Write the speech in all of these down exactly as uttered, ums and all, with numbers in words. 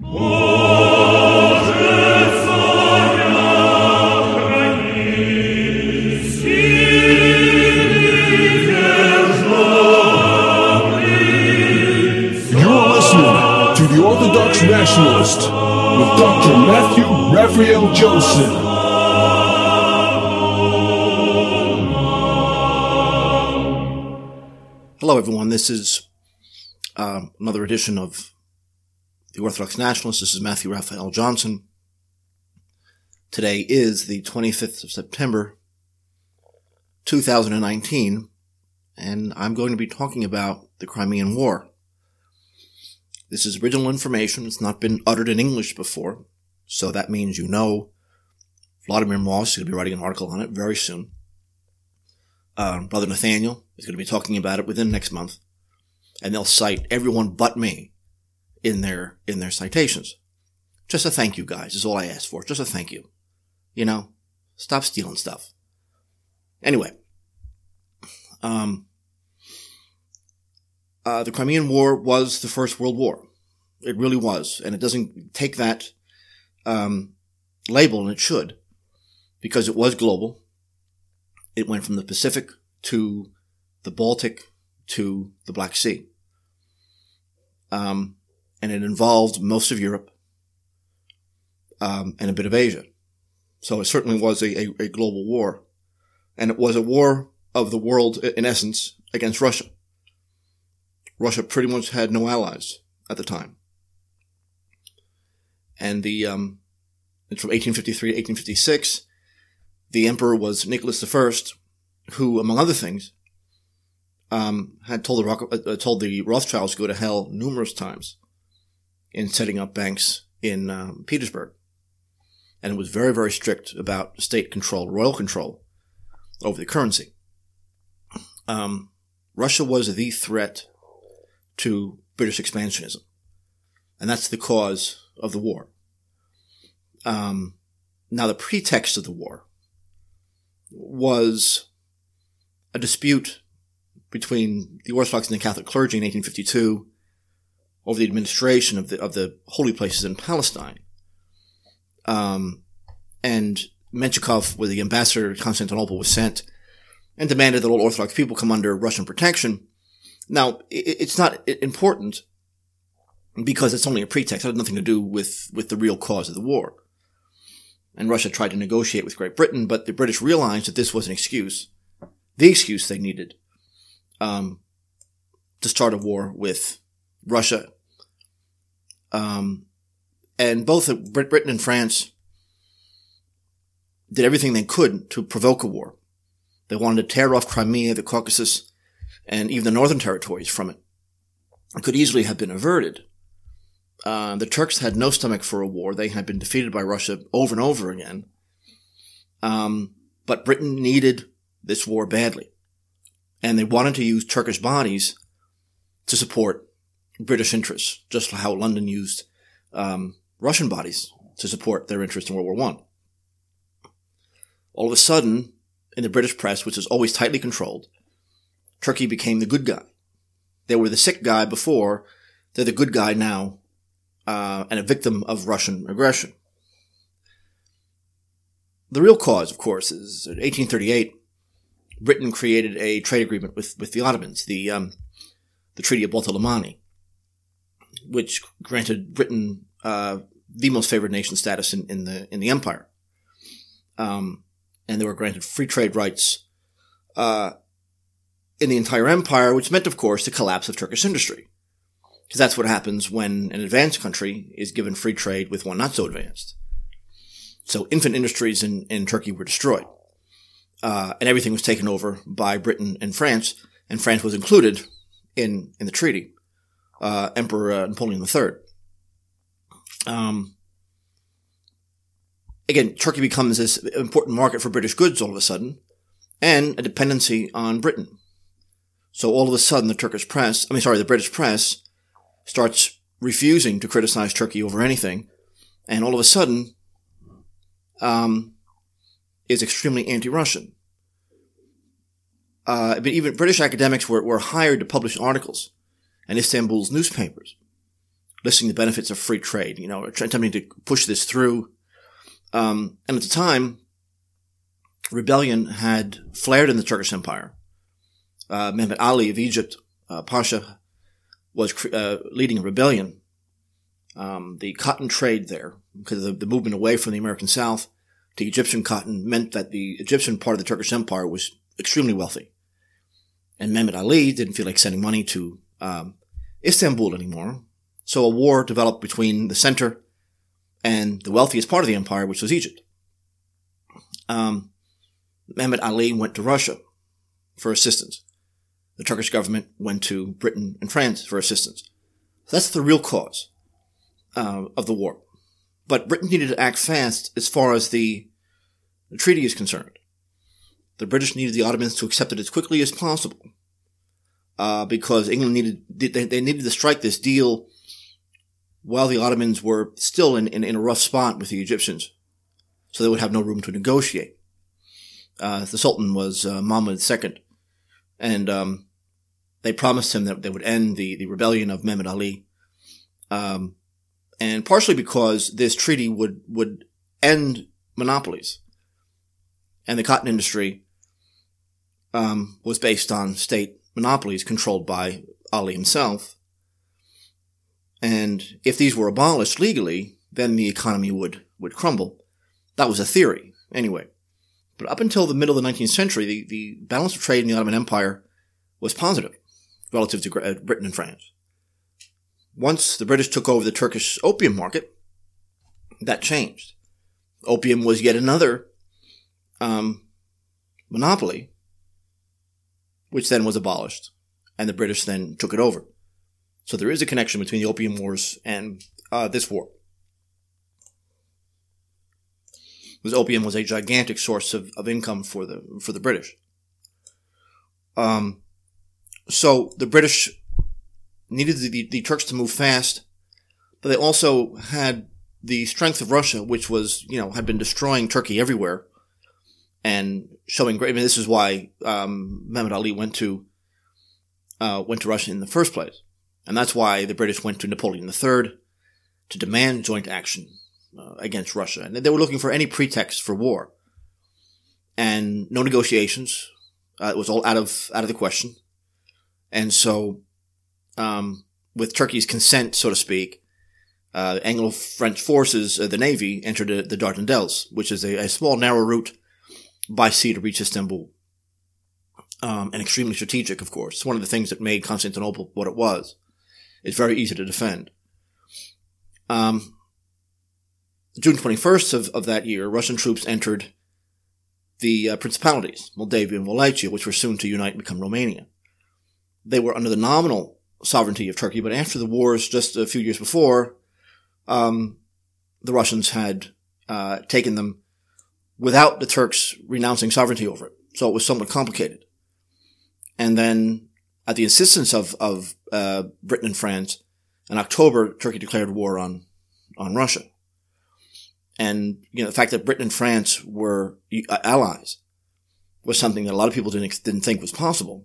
The Orthodox Nationalist with Doctor Matthew Raphael Johnson. Hello everyone, this is uh, another edition of The Orthodox Nationalist. This is Matthew Raphael Johnson. Today is the twenty-fifth of September, two thousand nineteen, and I'm going to be talking about the Crimean War. This is original information. It's not been uttered in English before, so that means you know Vladimir Moss is going to be writing an article on it very soon. Uh, Brother Nathaniel is going to be talking about it within next month, and they'll cite everyone but me in their in their citations. Just a thank you, guys, is all I ask for. Just a thank you. You know, stop stealing stuff. Anyway, um... Uh, the Crimean War was the First World War. It really was. And it doesn't take that um, label, and it should, because it was global. It went from the Pacific to the Baltic to the Black Sea. Um, and it involved most of Europe um, and a bit of Asia. So it certainly was a, a, a global war. And it was a war of the world, in essence, against Russia. Russia pretty much had no allies at the time. And the, um, it's from eighteen fifty-three to eighteen fifty-six. The emperor was Nicholas the First, who, among other things, um, had told the, uh, told the Rothschilds to go to hell numerous times in setting up banks in um, Petersburg. And it was very, very strict about state control, royal control over the currency. Um, Russia was the threat to British expansionism. And that's the cause of the war. Um, now, the pretext of the war was a dispute between the Orthodox and the Catholic clergy in eighteen fifty-two over the administration of the of the holy places in Palestine. Um, and Menshikov, with the ambassador to Constantinople, was sent and demanded that all Orthodox people come under Russian protection. Now, it's not important because it's only a pretext. It had nothing to do with, with the real cause of the war. And Russia tried to negotiate with Great Britain, but the British realized that this was an excuse, the excuse they needed, um, to start a war with Russia. Um, and both Britain and France did everything they could to provoke a war. They wanted to tear off Crimea, the Caucasus, and even the northern territories from it. It could easily have been averted. Uh, the Turks had no stomach for a war. They had been defeated by Russia over and over again. Um, but Britain needed this war badly. And they wanted to use Turkish bodies to support British interests, just like how London used um, Russian bodies to support their interests in World War One. All of a sudden, in the British press, which is always tightly controlled, Turkey became the good guy. They were the sick guy before. They're the good guy now, uh, and a victim of Russian aggression. The real cause, of course, is in eighteen thirty-eight, Britain created a trade agreement with, with the Ottomans, the, um, the Treaty of Balta Limanı, which granted Britain, uh, the most favored nation status in, in the, in the empire. Um, and they were granted free trade rights, uh, in the entire empire, which meant, of course, the collapse of Turkish industry. Because that's what happens when an advanced country is given free trade with one not so advanced. So infant industries in, in Turkey were destroyed. Uh, and everything was taken over by Britain and France, and France was included in, in the treaty. Uh, Emperor uh, Napoleon the Third. Um, again, Turkey becomes this important market for British goods all of a sudden, and a dependency on Britain. So all of a sudden, the Turkish press, I mean, sorry, the British press starts refusing to criticize Turkey over anything, and all of a sudden, um, is extremely anti-Russian. Uh, but even British academics were, were hired to publish articles in Istanbul's newspapers, listing the benefits of free trade, you know, attempting to push this through. Um, and at the time, rebellion had flared in the Turkish Empire. Uh, Mehmet Ali of Egypt, uh, Pasha, was uh, leading a rebellion. Um, the cotton trade there, because of the, the movement away from the American South to Egyptian cotton, meant that the Egyptian part of the Turkish Empire was extremely wealthy. And Mehmet Ali didn't feel like sending money to um, Istanbul anymore. So a war developed between the center and the wealthiest part of the empire, which was Egypt. Um, Mehmet Ali went to Russia for assistance. The Turkish government went to Britain and France for assistance. So that's the real cause uh, of the war. But Britain needed to act fast as far as the, the treaty is concerned. The British needed the Ottomans to accept it as quickly as possible, uh, because England needed they, they needed to strike this deal while the Ottomans were still in, in, in a rough spot with the Egyptians, so they would have no room to negotiate. Uh, the Sultan was uh, Mahmud the Second, and um, they promised him that they would end the, the rebellion of Mehmet Ali, um, and partially because this treaty would would end monopolies, and the cotton industry Um, was based on state monopolies controlled by Ali himself. And if these were abolished legally, then the economy would, would crumble. That was a theory, anyway. But up until the middle of the nineteenth century, the, the balance of trade in the Ottoman Empire was positive relative to Britain and France. Once the British took over the Turkish opium market, that changed. Opium was yet another um, monopoly, which then was abolished, and the British then took it over. So there is a connection between the Opium Wars and uh, this war. Because opium was a gigantic source of, of income for the for the British. Um, so the British needed the, the, the Turks to move fast, but they also had the strength of Russia, which was, you know, had been destroying Turkey everywhere, and showing great. I mean, this is why um, Mehmet Ali went to uh, went to Russia in the first place, and that's why the British went to Napoleon the Third to demand joint action uh, against Russia, and they were looking for any pretext for war, and no negotiations. Uh, it was all out of out of the question, and so um, with Turkey's consent, so to speak, uh, Anglo-French forces, uh, the navy, entered the, the Dardanelles, which is a, a small, narrow route by sea to reach Istanbul. Um, and extremely strategic, of course. It's one of the things that made Constantinople what it was. It's very easy to defend. Um, June twenty-first of, of that year, Russian troops entered the uh, principalities, Moldavia and Wallachia, which were soon to unite and become Romania. They were under the nominal sovereignty of Turkey, but after the wars just a few years before, um, the Russians had uh, taken them without the Turks renouncing sovereignty over it. So it was somewhat complicated. And then, at the insistence of, of uh, Britain and France, in October, Turkey declared war on, on Russia. And, you know, the fact that Britain and France were uh, allies was something that a lot of people didn't, didn't think was possible.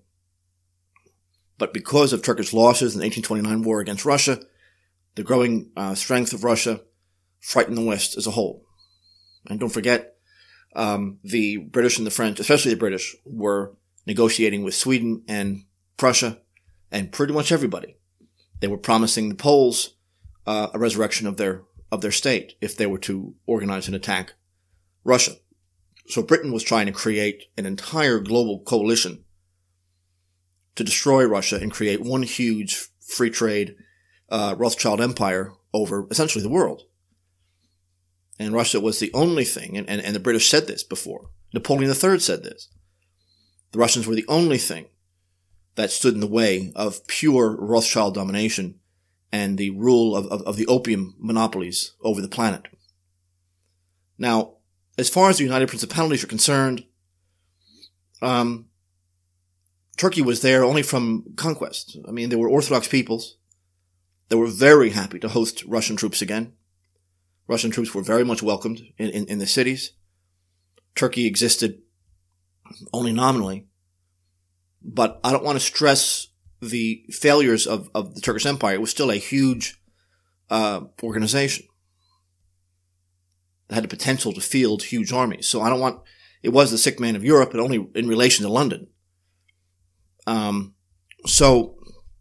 But because of Turkish losses in the eighteen twenty-nine war against Russia, the growing uh, strength of Russia frightened the West as a whole. And don't forget, Um, the British and the French, especially the British, were negotiating with Sweden and Prussia and pretty much everybody. They were promising the Poles uh, a resurrection of their of their state if they were to organize an attack Russia. So Britain was trying to create an entire global coalition to destroy Russia and create one huge free trade uh, Rothschild empire over essentially the world. And Russia was the only thing, and, and, and the British said this before. Napoleon the Third said this. The Russians were the only thing that stood in the way of pure Rothschild domination and the rule of, of, of the opium monopolies over the planet. Now, as far as the United Principalities are concerned, um, Turkey was there only from conquest. I mean, they were Orthodox peoples. They were very happy to host Russian troops again. Russian troops were very much welcomed in, in, in the cities. Turkey existed only nominally. But I don't want to stress the failures of, of the Turkish Empire. It was still a huge uh, organization that had the potential to field huge armies. So I don't want, it was the sick man of Europe, but only in relation to London. Um, so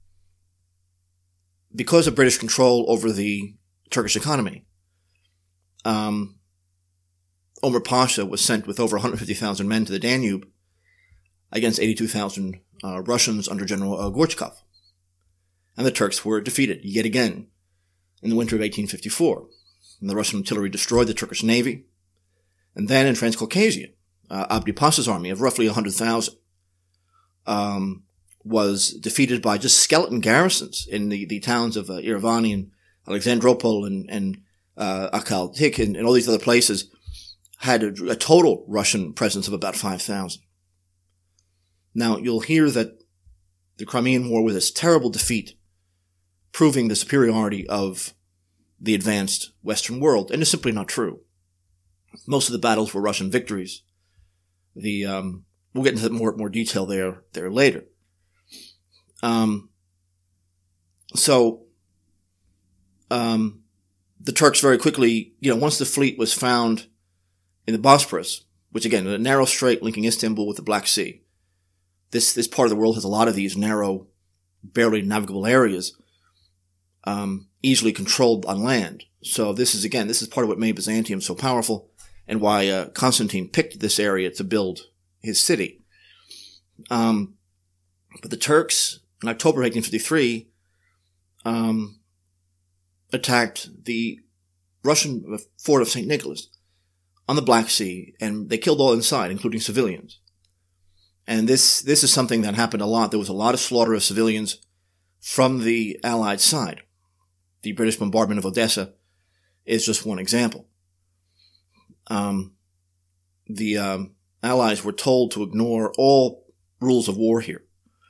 because of British control over the Turkish economy, um, Omar Pasha was sent with over one hundred fifty thousand men to the Danube against eighty-two thousand uh, Russians under General uh, Gorchkov. And the Turks were defeated yet again in the winter of eighteen fifty-four. And the Russian artillery destroyed the Turkish navy. And then in Transcaucasia, uh, Abdi Pasha's army of roughly one hundred thousand um, was defeated by just skeleton garrisons in the, the towns of uh, Yerevan and Alexandropol and, and uh, Akaltik and, and all these other places, had a, a total Russian presence of about five thousand. Now, you'll hear that the Crimean War was this terrible defeat, proving the superiority of the advanced Western world, and it's simply not true. Most of the battles were Russian victories. The um, we'll get into more more detail there there later. Um, so, um, the Turks very quickly, you know, once the fleet was found in the Bosporus, which again, a narrow strait linking Istanbul with the Black Sea. This this part of the world has a lot of these narrow, barely navigable areas, um, easily controlled on land. So this is, again, this is part of what made Byzantium so powerful and why uh, Constantine picked this area to build his city. Um, but the Turks, in October eighteen fifty-three, um, attacked the Russian fort of Saint Nicholas on the Black Sea, and they killed all inside, including civilians. And this this is something that happened a lot. There was a lot of slaughter of civilians from the Allied side. The British bombardment of Odessa is just one example. Um, the um, Allies were told to ignore all rules of war here.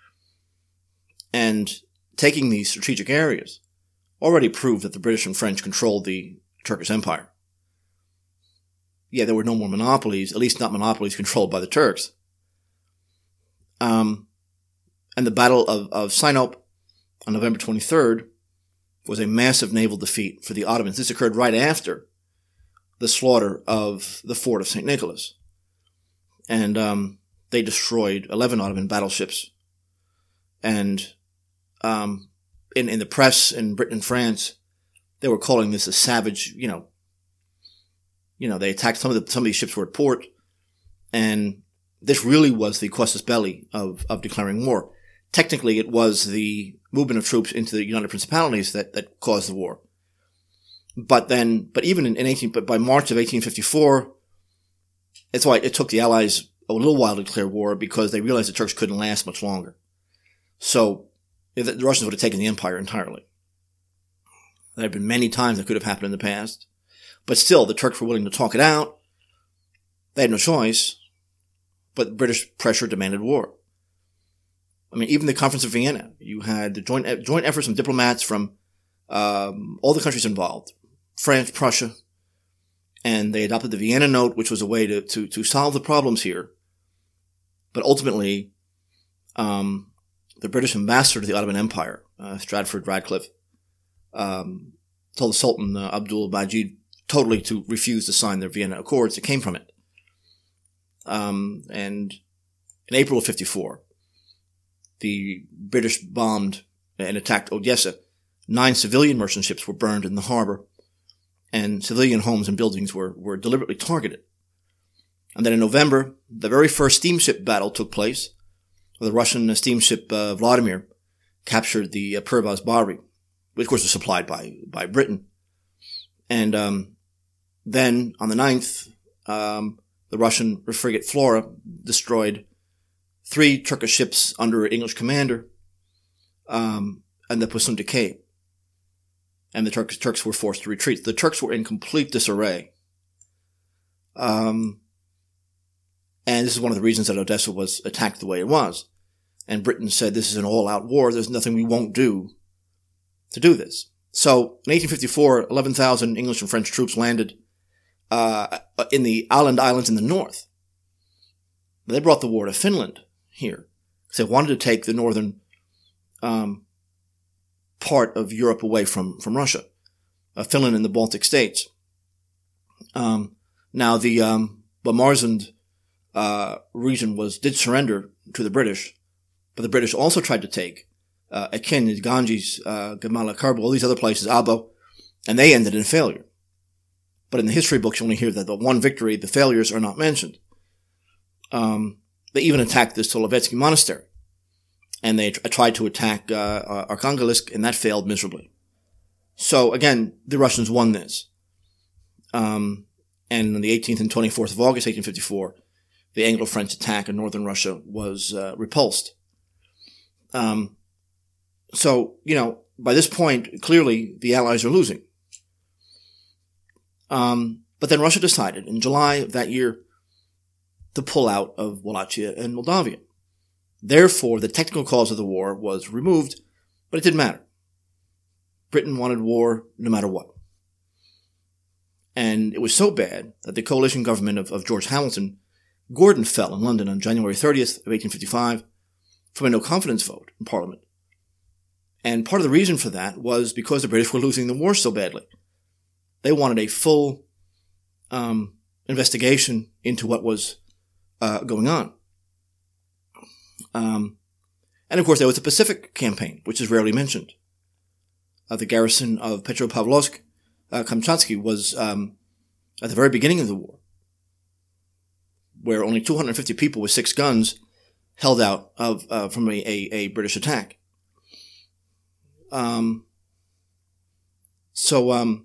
And taking these strategic areas already proved that the British and French controlled the Turkish Empire. Yeah, there were no more monopolies, at least not monopolies controlled by the Turks. Um, and the Battle of, of Sinope on November twenty-third was a massive naval defeat for the Ottomans. This occurred right after the slaughter of the fort of Saint Nicholas. And um, they destroyed eleven Ottoman battleships. And um, in, in the press in Britain and France, they were calling this a savage, you know, you know, they attacked some of the, some of these ships were at port. And this really was the casus belli of, of declaring war. Technically, it was the movement of troops into the United Principalities that, that caused the war. But then, but even in, in eighteen, but by March of eighteen fifty-four, it's why it took the Allies a little while to declare war, because they realized the Turks couldn't last much longer. So, the Russians would have taken the empire entirely. There have been many times that could have happened in the past. But still, the Turks were willing to talk it out. They had no choice. But British pressure demanded war. I mean, even the Conference of Vienna, you had the joint joint efforts from diplomats from um, all the countries involved, France, Prussia, and they adopted the Vienna Note, which was a way to to, to solve the problems here. But ultimately, um, the British ambassador to the Ottoman Empire, uh, Stratford Radcliffe, um, told the Sultan uh, Abdul Majid totally to refuse to sign the Vienna Accords that came from it. Um, and in April of fifty-four, the British bombed and attacked Odessa. Nine civilian merchant ships were burned in the harbor, and civilian homes and buildings were, were deliberately targeted. And then in November, the very first steamship battle took place. The Russian steamship uh, Vladimir captured the uh, Pervaz Bahri, which of course was supplied by, by Britain. And um, then on the ninth, um, the Russian frigate Flora destroyed three Turkish ships under English commander, um, and the Pusunta Cape. And the Turks, Turks were forced to retreat. The Turks were in complete disarray. Um, and this is one of the reasons that Odessa was attacked the way it was. And Britain said, this is an all-out war. There's nothing we won't do to do this. So in eighteen fifty-four, eleven thousand English and French troops landed uh, in the Åland Islands in the north. They brought the war to Finland here, because they wanted to take the northern um, part of Europe away from, from Russia. uh, Finland and the Baltic states. Um, now the um, Bomarsund uh, region was did surrender to the British, but the British also tried to take uh, Akin, Ganges, uh, Gamala, Karbo, all these other places, Abo, and they ended in failure. But in the history books, you only hear that the one victory, the failures are not mentioned. Um, they even attacked the Solovetsky monastery, and they tr- tried to attack uh, Arkhangelsk, and that failed miserably. So again, the Russians won this. Um, and on the eighteenth and twenty-fourth of August, eighteen fifty-four, the Anglo-French attack in northern Russia was uh, repulsed. Um, so, you know, by this point, clearly the Allies are losing. Um, but then Russia decided in July of that year to pull out of Wallachia and Moldavia. Therefore, the technical cause of the war was removed, but it didn't matter. Britain wanted war no matter what. And it was so bad that the coalition government of, of George Hamilton, Gordon, fell in London on January thirtieth of eighteen fifty-five from a no-confidence vote in Parliament. And part of the reason for that was because the British were losing the war so badly. They wanted a full um, investigation into what was uh, going on. Um, and of course, there was the Pacific campaign, which is rarely mentioned. Uh, the garrison of Petropavlovsk, uh, Kamchatsky, was um, at the very beginning of the war, where only two hundred fifty people with six guns held out of uh, from a, a, a British attack. Um, so, um,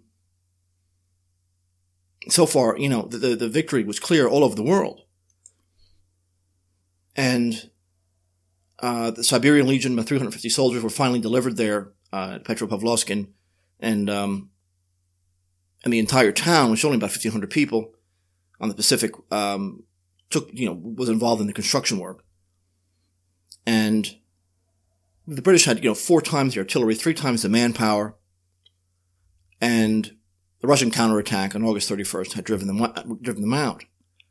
so far, you know, the, the, the victory was clear all over the world. And uh, the Siberian Legion, three hundred fifty soldiers, were finally delivered there uh, at Petropavlovsk, and and, um, and the entire town, which was only about fifteen hundred people on the Pacific, um, took you know was involved in the construction work. And the British had you know four times the artillery, three times the manpower, and the Russian counterattack on August thirty-first had driven them driven them out.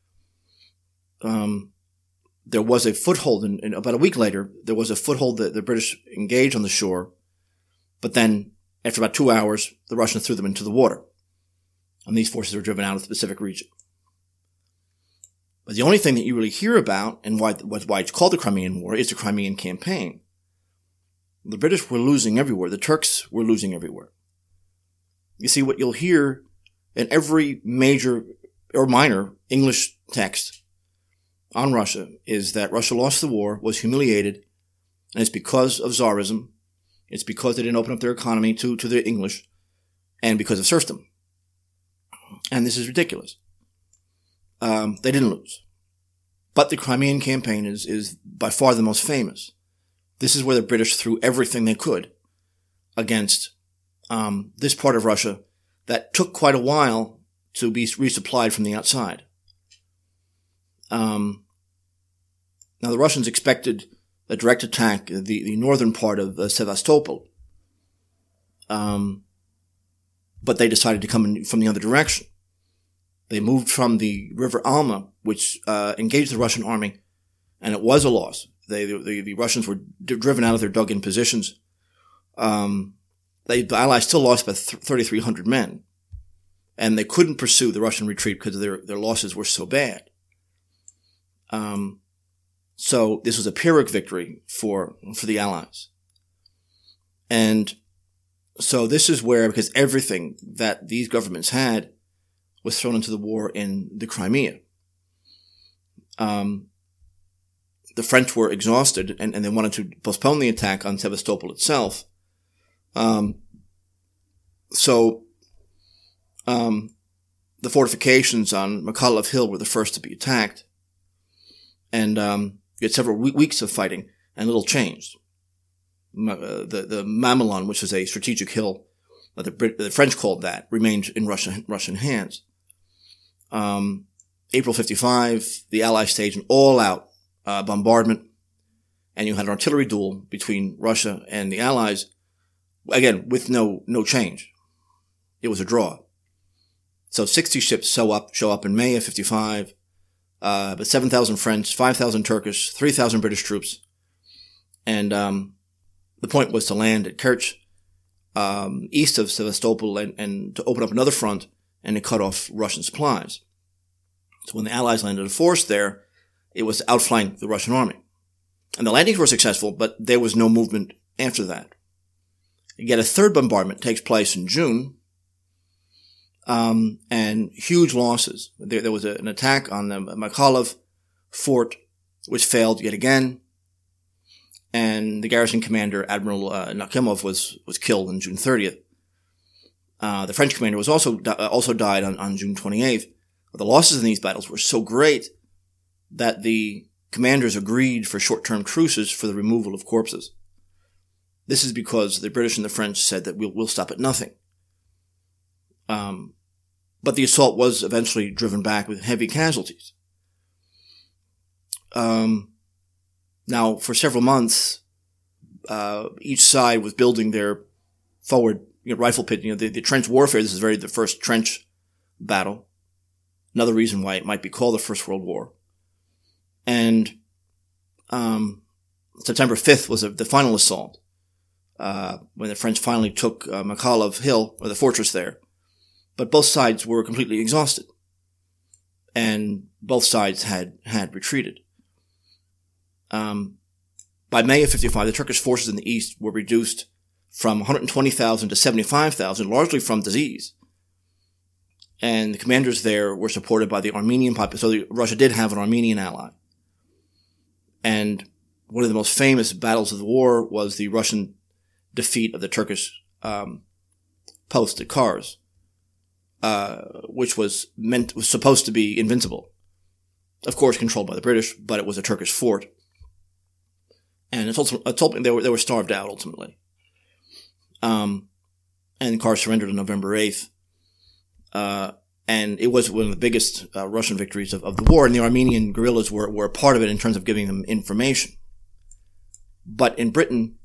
Um. There was a foothold, in, in about a week later, there was a foothold that the British engaged on the shore, but then, after about two hours, the Russians threw them into the water, and these forces were driven out of the Pacific region. But the only thing that you really hear about, and why, why it's called the Crimean War, is the Crimean Campaign. The British were losing everywhere. The Turks were losing everywhere. You see, what you'll hear in every major or minor English text on Russia is that Russia lost the war, was humiliated, and it's because of Tsarism. It's because they didn't open up their economy to, to the English, and because of serfdom. And this is ridiculous. Um, they didn't lose. But the Crimean Campaign is, is by far the most famous. This is where the British threw everything they could against um, this part of Russia that took quite a while to be resupplied from the outside. Um, now, the Russians expected a direct attack, the, the northern part of uh, Sevastopol, um, but they decided to come in from the other direction. They moved from the River Alma, which uh, engaged the Russian army, and it was a loss. They, the, the Russians were d- driven out of their dug-in positions. Um, they, the Allies still lost about thirty-three hundred men, and they couldn't pursue the Russian retreat because their, their losses were so bad. Um, so this was a Pyrrhic victory for, for the Allies. And so this is where, because everything that these governments had was thrown into the war in the Crimea. Um, the French were exhausted and, and they wanted to postpone the attack on Sevastopol itself. Um, so, um, the fortifications on Mykolaiv Hill were the first to be attacked. And um, you had several weeks of fighting, and little changed. Uh, the the Mamelon, which was a strategic hill, that the, Brit- the French called that, remained in Russian Russian hands. Um, April fifty-five, the Allies staged an all-out uh, bombardment, and you had an artillery duel between Russia and the Allies. Again, with no no change, it was a draw. So sixty ships show up show up in May of fifty-five. Uh, but seven thousand French, five thousand Turkish, three thousand British troops. And, um, the point was to land at Kerch, um, east of Sevastopol and, and to open up another front and to cut off Russian supplies. So when the Allies landed a force there, it was to outflank the Russian army. And the landings were successful, but there was no movement after that. Yet a third bombardment takes place in June, um, and huge losses. There, there was a, an attack on the Mykolaiv fort, which failed yet again, and the garrison commander, Admiral uh, Nakhimov, was was killed on June thirtieth. Uh, the French commander was also uh, also died on, on June twenty-eighth. The losses in these battles were so great that the commanders agreed for short-term truces for the removal of corpses. This is because the British and the French said that we'll, we'll stop at nothing. Um, but the assault was eventually driven back with heavy casualties. Um, now, for several months, uh, each side was building their forward you know, rifle pit. You know, the, the trench warfare. This is very the first trench battle. Another reason why it might be called the First World War. And um, September fifth was a, the final assault, uh, when the French finally took uh, Mykolaiv Hill, or the fortress there. But both sides were completely exhausted, and both sides had had retreated. Um, by May of fifty-five, the Turkish forces in the east were reduced from one hundred twenty thousand to seventy-five thousand, largely from disease. And the commanders there were supported by the Armenian population. So the, Russia did have an Armenian ally. And one of the most famous battles of the war was the Russian defeat of the Turkish um, post at Kars, uh, which was meant was supposed to be invincible. Of course, controlled by the British, but it was a Turkish fort, and it's also, it's ultimately, they were they were starved out ultimately. Um, and Kars surrendered on November eighth, uh, and it was one of the biggest uh, Russian victories of, of the war. And the Armenian guerrillas were were a part of it in terms of giving them information. But in Britain,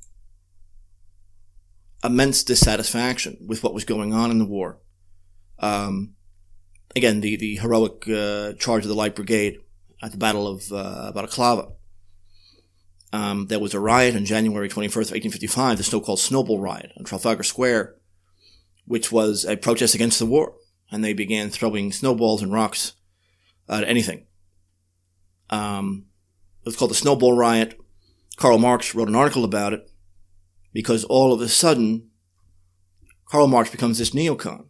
immense dissatisfaction with what was going on in the war. Um, again, the, the heroic uh, charge of the Light Brigade at the Battle of uh, Balaclava. Um, there was a riot on January twenty-first, eighteen fifty-five, the so-called Snowball Riot on Trafalgar Square, which was a protest against the war. And they began throwing snowballs and rocks at anything. Um, it was called the Snowball Riot. Karl Marx wrote an article about it because all of a sudden, Karl Marx becomes this neocon.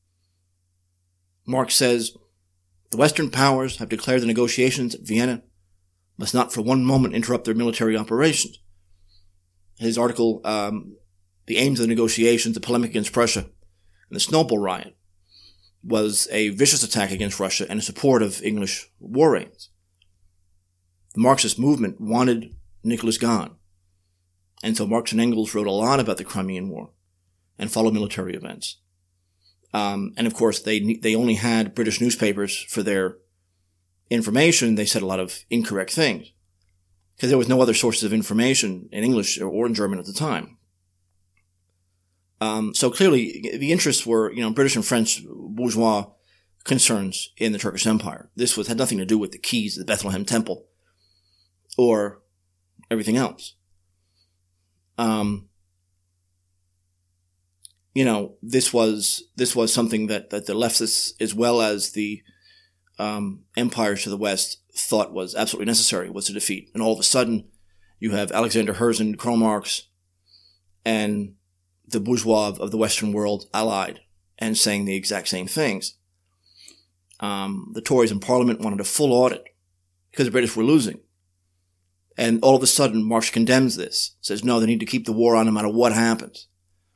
Marx says, the Western powers have declared the negotiations at Vienna must not for one moment interrupt their military operations. His article, um, The Aims of the Negotiations, the Polemic Against Prussia, and the Snowball Riot, was a vicious attack against Russia and in support of English war aims. The Marxist movement wanted Nicholas gone. And so Marx and Engels wrote a lot about the Crimean War and followed military events. Um, and of course, they they only had British newspapers for their information. They said a lot of incorrect things because there was no other sources of information in English or in German at the time. Um, so clearly, the interests were, you know, British and French bourgeois concerns in the Turkish Empire. This was had nothing to do with the keys to the Bethlehem Temple or everything else. Um, you know, this was this was something that, that the leftists, as well as the um, empires to the west, thought was absolutely necessary, was to defeat. And all of a sudden, you have Alexander Herzen, Karl Marx, and the bourgeois of the Western world allied and saying the exact same things. Um, the Tories in Parliament wanted a full audit because the British were losing. And all of a sudden, Marx condemns this, says, no, they need to keep the war on no matter what happens.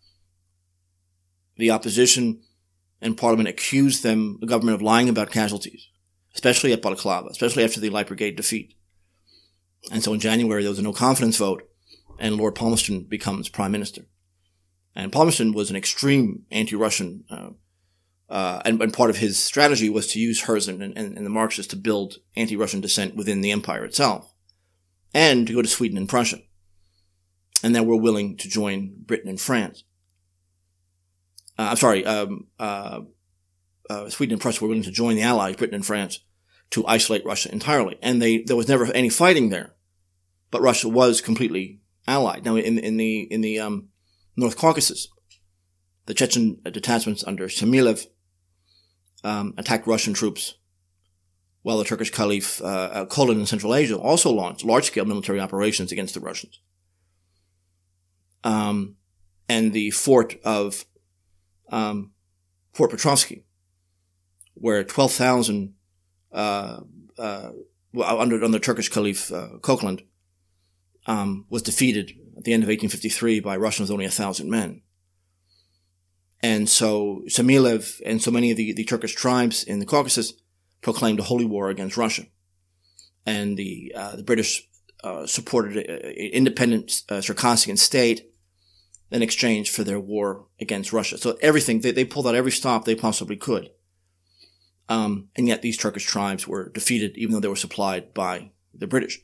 The opposition and Parliament accused them, the government, of lying about casualties, especially at Balaclava, especially after the Light Brigade defeat. And so in January, there was a no-confidence vote, and Lord Palmerston becomes Prime Minister. And Palmerston was an extreme anti-Russian, uh, uh, and, and part of his strategy was to use Herzen and, and, and the Marxists to build anti-Russian dissent within the empire itself, and to go to Sweden and Prussia. And they were willing to join Britain and France. Uh, I'm sorry, um, uh, uh, Sweden and Prussia were willing to join the Allies, Britain and France, to isolate Russia entirely. And they there was never any fighting there, but Russia was completely allied. Now, in in the in the um, North Caucasus, the Chechen detachments under Shamilev um, attacked Russian troops, while the Turkish Caliph uh, Kolan in Central Asia also launched large-scale military operations against the Russians. Um, and the fort of um, Fort Petrovsky, where twelve thousand uh, uh, under under Turkish Caliph uh, Kokhland um, was defeated at the end of eighteen fifty-three by Russians with only a thousand men. And so Shamilev and so many of the, the Turkish tribes in the Caucasus proclaimed a holy war against Russia. And the uh, the British uh, supported an independent uh, Circassian state in exchange for their war against Russia. So everything, they, they pulled out every stop they possibly could. Um, and yet these Turkish tribes were defeated, even though they were supplied by the British.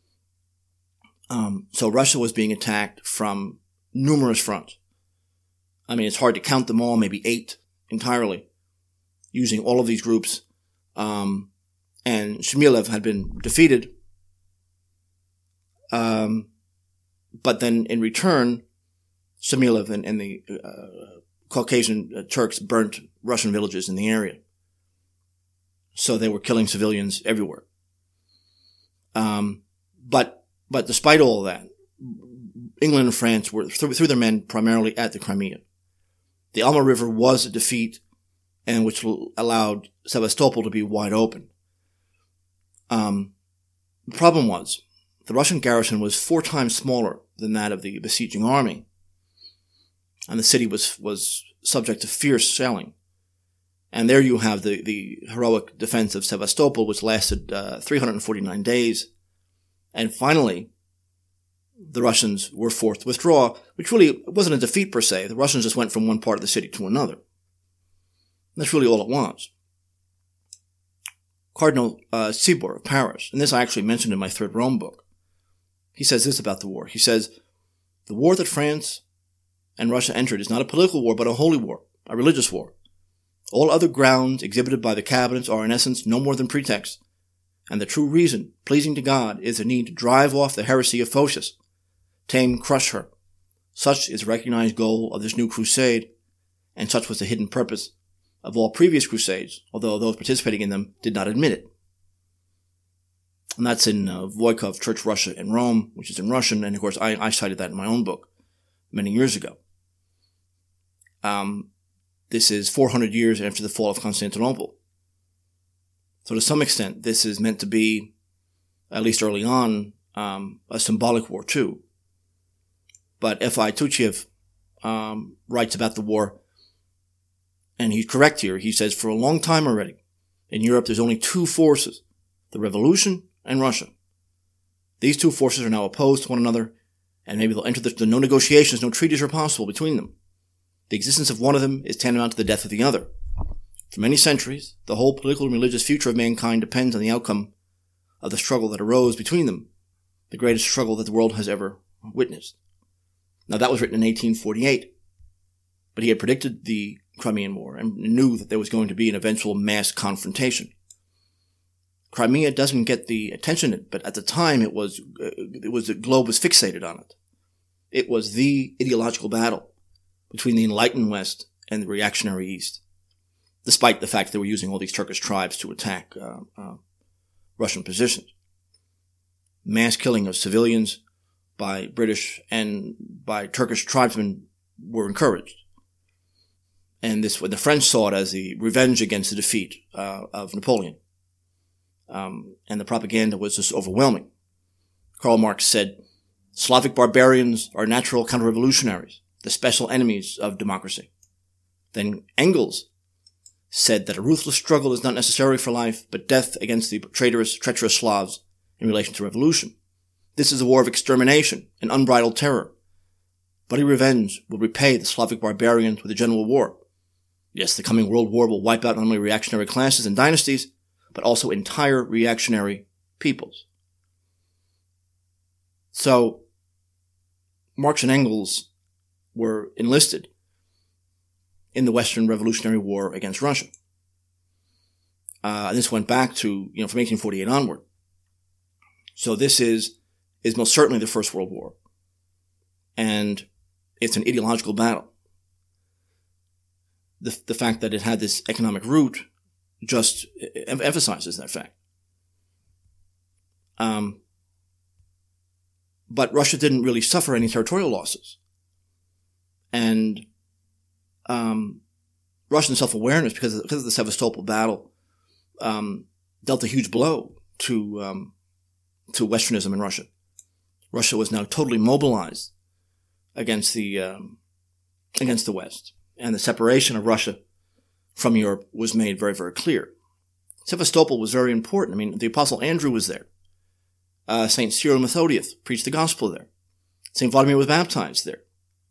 Um, so Russia was being attacked from numerous fronts. I mean, it's hard to count them all, maybe eight entirely, using all of these groups. Um, and Shamilev had been defeated. Um, but then in return, Shamilev and, and the uh, Caucasian uh, Turks burnt Russian villages in the area. So they were killing civilians everywhere. Um, but, but despite all of that, England and France were, threw, threw their men primarily at the Crimea. The Alma River was a defeat, and which allowed Sevastopol to be wide open. Um, the problem was, the Russian garrison was four times smaller than that of the besieging army, and the city was, was subject to fierce shelling. And there you have the, the heroic defense of Sevastopol, which lasted uh, three hundred forty-nine days. And finally, the Russians were forced to withdraw, which really wasn't a defeat per se. The Russians just went from one part of the city to another. And that's really all it was. Cardinal uh, Sibor of Paris, and this I actually mentioned in my Third Rome book, he says this about the war. He says, the war that France and Russia entered is not a political war, but a holy war, a religious war. All other grounds exhibited by the cabinets are in essence no more than pretexts, and the true reason, pleasing to God, is the need to drive off the heresy of Photius, tame, crush her. Such is the recognized goal of this new crusade, and such was the hidden purpose of all previous crusades, although those participating in them did not admit it. And that's in uh, Voykov, Church Russia in Rome, which is in Russian, and of course I, I cited that in my own book many years ago. Um, this is four hundred years after the fall of Constantinople. So to some extent, this is meant to be, at least early on, um, a symbolic war too. But F I Tuchiev um, writes about the war, and he's correct here. He says, for a long time already, in Europe there's only two forces, the revolution and Russia. These two forces are now opposed to one another, and maybe they'll enter the, the no negotiations, no treaties are possible between them. The existence of one of them is tantamount to the death of the other. For many centuries, the whole political and religious future of mankind depends on the outcome of the struggle that arose between them, the greatest struggle that the world has ever witnessed. Now that was written in eighteen forty-eight, but he had predicted the Crimean War and knew that there was going to be an eventual mass confrontation. Crimea doesn't get the attention, but at the time it was, uh, it was, the globe was fixated on it. It was the ideological battle between the enlightened West and the reactionary East, despite the fact that they were using all these Turkish tribes to attack uh, uh, Russian positions. Mass killing of civilians by British and by Turkish tribesmen were encouraged. And this, the French saw it as the revenge against the defeat uh, of Napoleon. Um, and the propaganda was just overwhelming. Karl Marx said, Slavic barbarians are natural counter-revolutionaries, the special enemies of democracy. Then Engels said that a ruthless struggle is not necessary for life, but death against the traitorous, treacherous Slavs in relation to revolution. This is a war of extermination and unbridled terror. Bloody revenge will repay the Slavic barbarians with a general war. Yes, the coming world war will wipe out not only reactionary classes and dynasties, but also entire reactionary peoples. So, Marx and Engels were enlisted in the Western Revolutionary War against Russia. Uh, and this went back to, you know, from eighteen forty-eight onward. So this is, is most certainly the First World War. And it's an ideological battle. the, the fact that it had this economic root just em- emphasizes that fact. Um, but Russia didn't really suffer any territorial losses. And um, Russian self-awareness, because of, because of the Sevastopol battle, um, dealt a huge blow to um, to Westernism in Russia. Russia was now totally mobilized against the um, against the West, and the separation of Russia from Europe was made very, very clear. Sevastopol was very important. I mean, the Apostle Andrew was there. Uh, Saint Cyril Methodius preached the gospel there. Saint Vladimir was baptized there.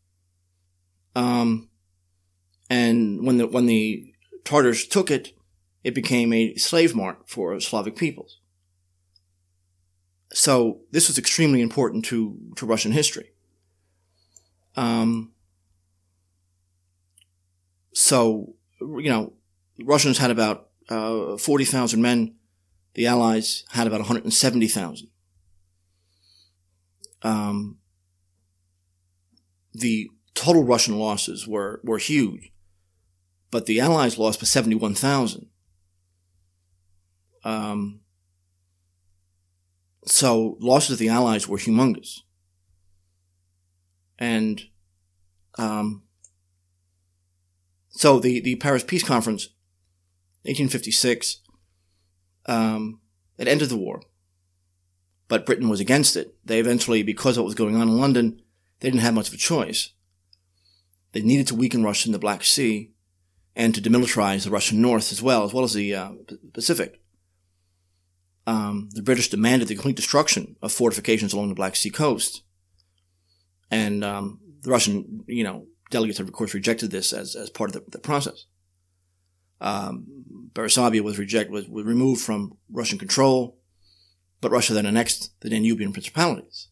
Um, and when the when the Tartars took it, it became a slave mart for Slavic peoples. So this was extremely important to, to Russian history. Um, so, you know, Russians had about uh, forty thousand men. The Allies had about one hundred seventy thousand. Um, the total Russian losses were, were huge, but the Allies lost by seventy-one thousand. Um, so losses of the Allies were humongous. And um, so the, the Paris Peace Conference, eighteen fifty-six, um, it ended the war. But Britain was against it. They eventually, because of what was going on in London, they didn't have much of a choice. They needed to weaken Russia in the Black Sea and to demilitarize the Russian North as well, as well as the uh, Pacific. Um, the British demanded the complete destruction of fortifications along the Black Sea coast. And um, the Russian, you know, delegates have, of course, rejected this as, as part of the, the process. Um, Bessarabia was, reject, was, was removed from Russian control, but Russia then annexed the Danubian principalities.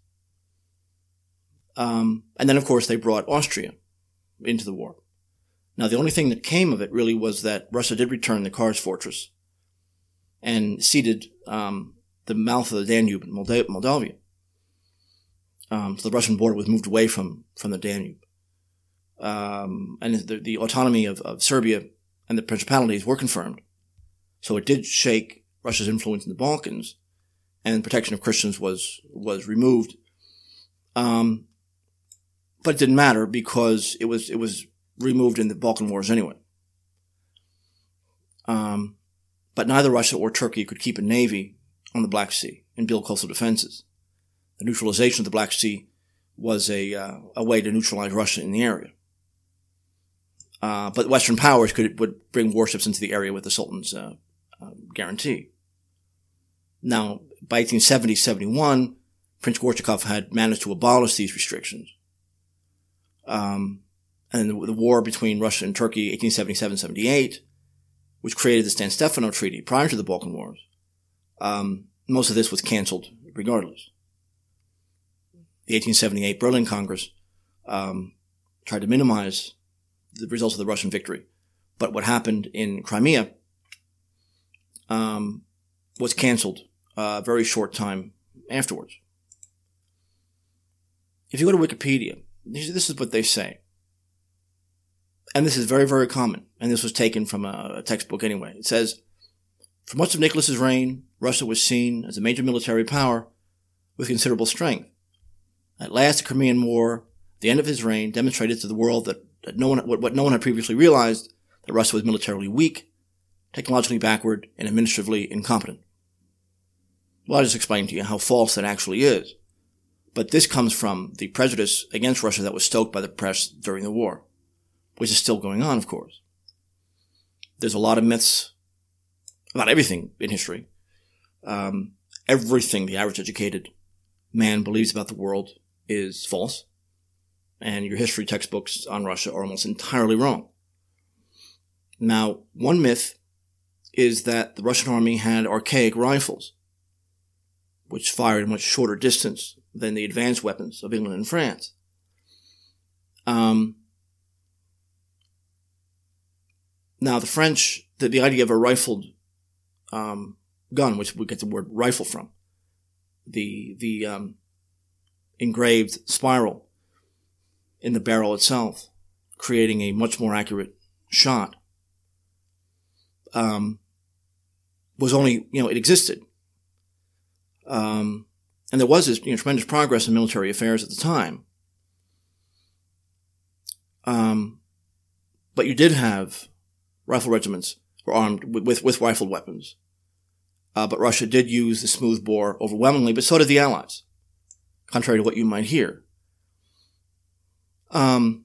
Um, and then, of course, they brought Austria into the war. Now, the only thing that came of it really was that Russia did return the Kars fortress and ceded um, the mouth of the Danube in Molda- Moldavia. Um, so the Russian border was moved away from, from the Danube. Um, and the, the autonomy of, of Serbia and the principalities were confirmed. So it did shake Russia's influence in the Balkans, and protection of Christians was was removed. Um, but it didn't matter because it was it was removed in the Balkan Wars anyway. Um, but neither Russia or Turkey could keep a navy on the Black Sea and build coastal defenses. The neutralization of the Black Sea was a uh, a way to neutralize Russia in the area. Uh, but Western powers could would bring warships into the area with the Sultan's uh, uh, guarantee. Now, by eighteen seventy seventy-one, Prince Gorchakov had managed to abolish these restrictions. Um, and the, the war between Russia and Turkey, eighteen seventy-seven seventy-eight, which created the San Stefano Treaty prior to the Balkan Wars, um, most of this was canceled regardless. The eighteen seventy-eight Berlin Congress um, tried to minimize the results of the Russian victory. But what happened in Crimea um, was canceled uh, a very short time afterwards. If you go to Wikipedia, this is what they say. And this is very, very common. And this was taken from a, a textbook anyway. It says, for much of Nicholas's reign, Russia was seen as a major military power with considerable strength. At last, the Crimean War, the end of his reign, demonstrated to the world that, that no one, what, what no one had previously realized, that Russia was militarily weak, technologically backward, and administratively incompetent. Well, I just explained to you how false that actually is. But this comes from the prejudice against Russia that was stoked by the press during the war, which is still going on, of course. There's a lot of myths about everything in history. Um, everything the average educated man believes about the world is false. And your history textbooks on Russia are almost entirely wrong. Now, one myth is that the Russian army had archaic rifles, which fired a much shorter distance than the advanced weapons of England and France. Um, now, the French, the, the idea of a rifled um, gun, which we get the word rifle from, the the um, engraved spiral in the barrel itself, creating a much more accurate shot, um, was only, you know, it existed. Um, and there was this, you know, tremendous progress in military affairs at the time. Um, but you did have rifle regiments were armed with, with, with rifled weapons. Uh, but Russia did use the smoothbore overwhelmingly, but so did the Allies, contrary to what you might hear. Um,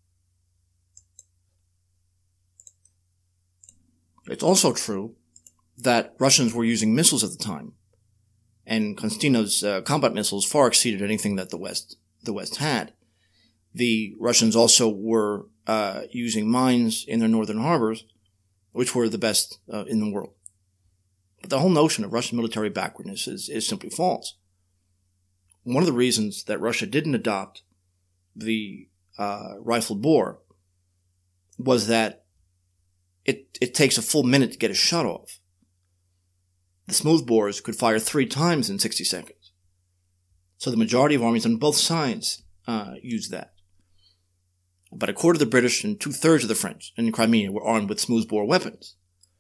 it's also true that Russians were using missiles at the time, and Konstantino's uh, combat missiles far exceeded anything that the West the West had. The Russians also were uh, using mines in their northern harbors, which were the best uh, in the world. But the whole notion of Russian military backwardness is, is simply false. One of the reasons that Russia didn't adopt the uh, rifled bore was that it it takes a full minute to get a shot off. The smoothbores could fire three times in sixty seconds. So the majority of armies on both sides uh, used that. About a quarter of the British and two-thirds of the French in Crimea were armed with smoothbore weapons.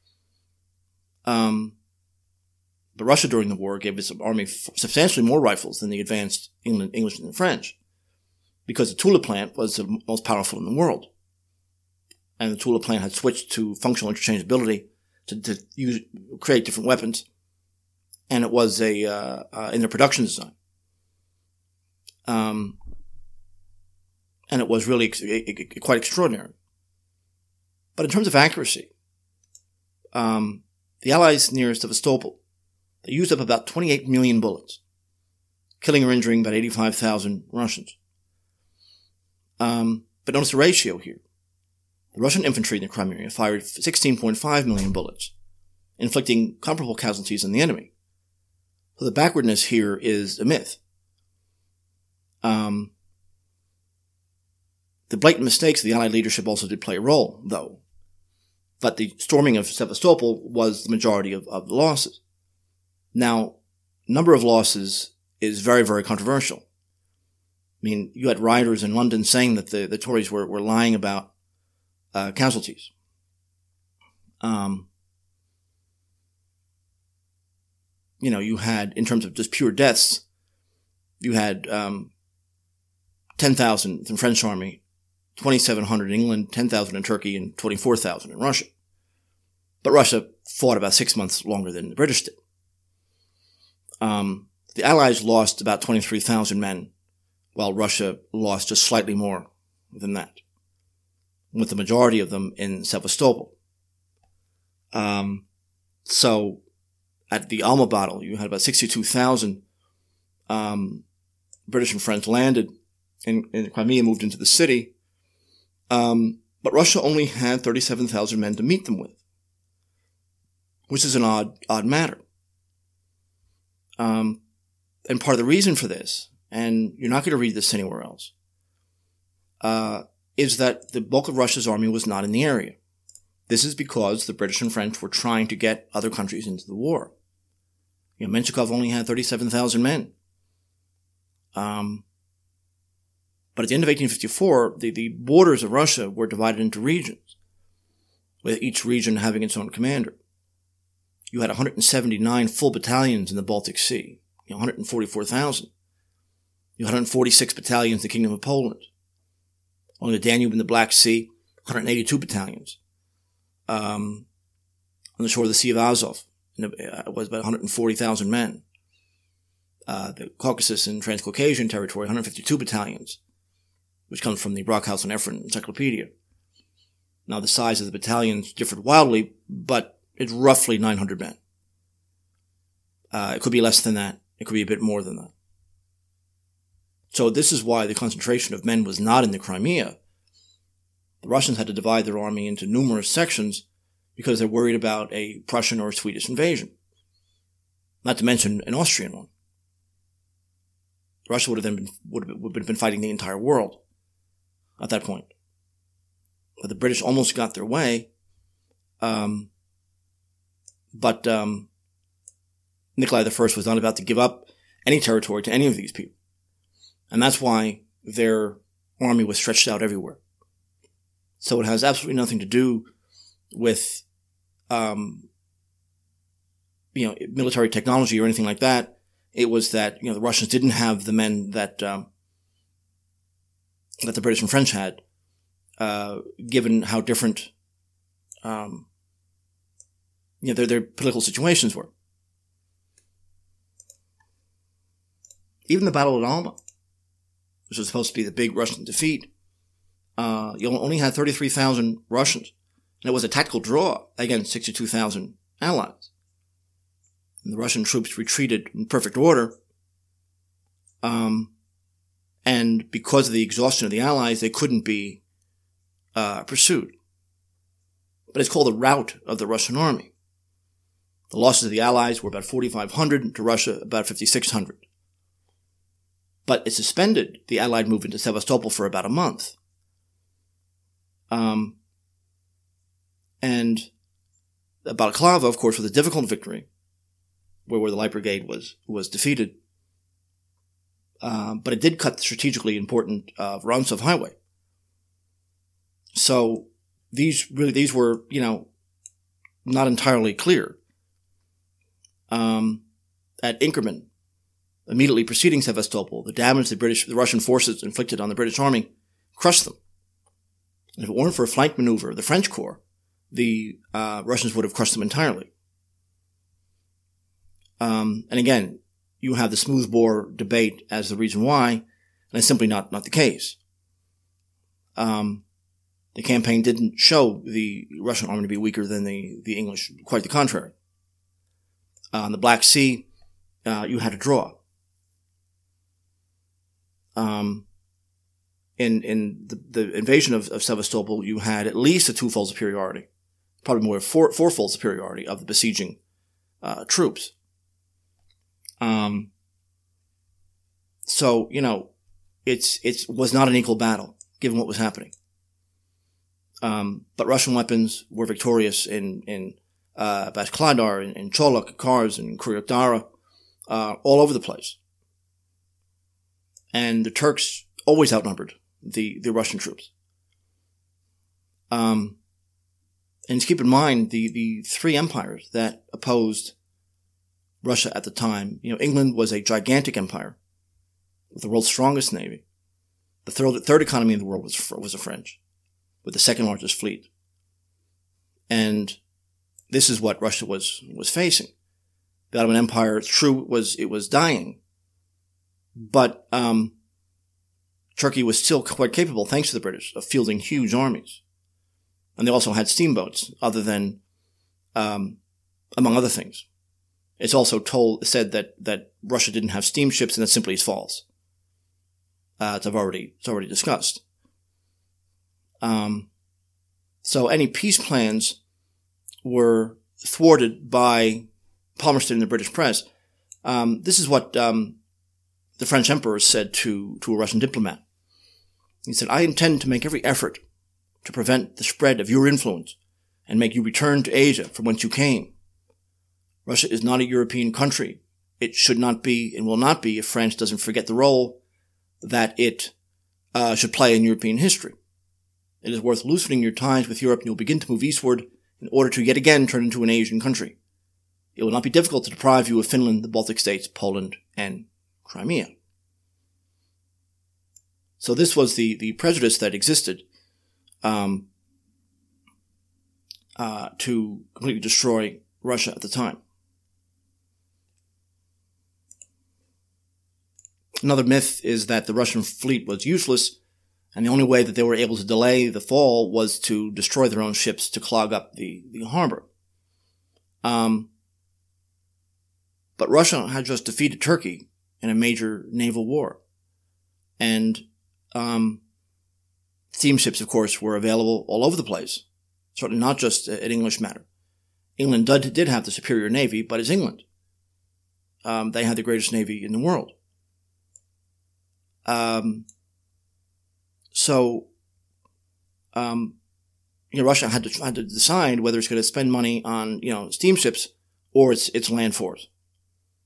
Um, but Russia during the war gave its army f- substantially more rifles than the advanced England, English and the French, because the Tula plant was the most powerful in the world. And the Tula plant had switched to functional interchangeability to, to use, create different weapons. And it was a, uh, uh, in their production design. Um, and it was really ex- quite extraordinary. But in terms of accuracy, um, the Allies near Sevastopol, they used up about twenty-eight million bullets, killing or injuring about eighty-five thousand Russians. Um, but notice the ratio here. The Russian infantry in the Crimea fired sixteen point five million bullets, inflicting comparable casualties on the enemy. So the backwardness here is a myth. Um, the blatant mistakes of the Allied leadership also did play a role, though. But the storming of Sevastopol was the majority of, of the losses. Now, number of losses is very, very controversial. I mean, you had rioters in London saying that the, the Tories were, were lying about uh, casualties. Um, you know, you had, in terms of just pure deaths, you had um, ten thousand in the French army, twenty-seven hundred in England, ten thousand in Turkey, and twenty-four thousand in Russia. But Russia fought about six months longer than the British did. Um, the Allies lost about twenty-three thousand men, while Russia lost just slightly more than that, with the majority of them in Sevastopol. Um, so at the Alma battle, you had about sixty-two thousand um, British and French landed in, in Crimea, moved into the city. Um, but Russia only had thirty-seven thousand men to meet them with, which is an odd, odd matter. Um, and part of the reason for this, and you're not going to read this anywhere else, uh, is that the bulk of Russia's army was not in the area. This is because the British and French were trying to get other countries into the war. You know, Menshikov only had thirty-seven thousand men. Um, but at the end of eighteen fifty-four, the, the borders of Russia were divided into regions, with each region having its own commander. You had one hundred seventy-nine full battalions in the Baltic Sea, you know, one hundred forty-four thousand. You had one hundred forty-six battalions in the Kingdom of Poland. On the Danube and the Black Sea, one hundred eighty-two battalions. Um, on the shore of the Sea of Azov, it was about one hundred forty thousand men. Uh, the Caucasus and Transcaucasian territory, one hundred fifty-two battalions, which comes from the Brockhaus and Efren Encyclopedia. Now, the size of the battalions differed wildly, but it's roughly nine hundred men. Uh, it could be less than that. It could be a bit more than that. So this is why the concentration of men was not in the Crimea. The Russians had to divide their army into numerous sections because they're worried about a Prussian or Swedish invasion. Not to mention an Austrian one. Russia would have then been, would have, would have been fighting the entire world at that point. But the British almost got their way. Um, but um, Nikolai the First was not about to give up any territory to any of these people. And that's why their army was stretched out everywhere. So it has absolutely nothing to do with, um, you know, military technology or anything like that. It was that, you know, the Russians didn't have the men that, um, that the British and French had, uh, given how different, um, you know, their, their political situations were. Even the Battle of Alma, which was supposed to be the big Russian defeat, uh, you only had thirty-three thousand Russians. And it was a tactical draw against sixty-two thousand Allies. And the Russian troops retreated in perfect order. Um, and because of the exhaustion of the Allies, they couldn't be uh, pursued. But it's called the rout of the Russian army. The losses of the Allies were about forty-five hundred, to Russia about fifty-six hundred. But it suspended the Allied movement to Sevastopol for about a month. Um, and Balaclava, of course, was a difficult victory, where, where the Light Brigade was was defeated. Uh, but it did cut the strategically important uh, Vorontsov Highway. So these really these were, you know, not entirely clear. Um, at Inkerman, immediately preceding Sevastopol, the damage the British, the Russian forces inflicted on the British army crushed them. And if it weren't for a flank maneuver of the French Corps, the uh, Russians would have crushed them entirely. Um, and again, you have the smoothbore debate as the reason why, and it's simply not, not the case. Um, the campaign didn't show the Russian army to be weaker than the, the English, quite the contrary. Uh, on the Black Sea, uh, you had a draw. Um, in, in the, the invasion of, of Sevastopol, you had at least a twofold superiority, probably more four, fourfold superiority of the besieging, uh, troops. Um, so, you know, it's, it was not an equal battle, given what was happening. Um, but Russian weapons were victorious in, in, uh, Bashkladar, in, in Cholok, Kars, and Kryuk Dara, uh, all over the place. And the Turks always outnumbered the, the Russian troops. Um, and keep in mind the, the three empires that opposed Russia at the time. You know, England was a gigantic empire with the world's strongest navy. The third, third economy in the world was, was the French, with the second largest fleet. And this is what Russia was, was facing. The Ottoman Empire, it's true, it was, it was dying. But, um, Turkey was still quite capable, thanks to the British, of fielding huge armies. And they also had steamboats, other than, um, among other things. It's also told, said that, that Russia didn't have steamships, and that simply is false. Uh, it's, I've already, it's already discussed. Um, so any peace plans were thwarted by Palmerston and the British press. Um, this is what, um, the French emperor said to, to a Russian diplomat. He said, "I intend to make every effort to prevent the spread of your influence and make you return to Asia from whence you came. Russia is not a European country. It should not be and will not be if France doesn't forget the role that it uh, should play in European history. It is worth loosening your ties with Europe, and you'll begin to move eastward in order to yet again turn into an Asian country. It will not be difficult to deprive you of Finland, the Baltic states, Poland, and Crimea." So this was the, the prejudice that existed um, uh, to completely destroy Russia at the time. Another myth is that the Russian fleet was useless, and the only way that they were able to delay the fall was to destroy their own ships to clog up the, the harbor. Um, but Russia had just defeated Turkey in a major naval war. And um, steamships, of course, were available all over the place. Certainly not just an English matter. England did, did have the superior navy, but it's England. Um, they had the greatest navy in the world. Um, so, um, you know, Russia had to, had to decide whether it's going to spend money on, you know, steamships or its, its land force.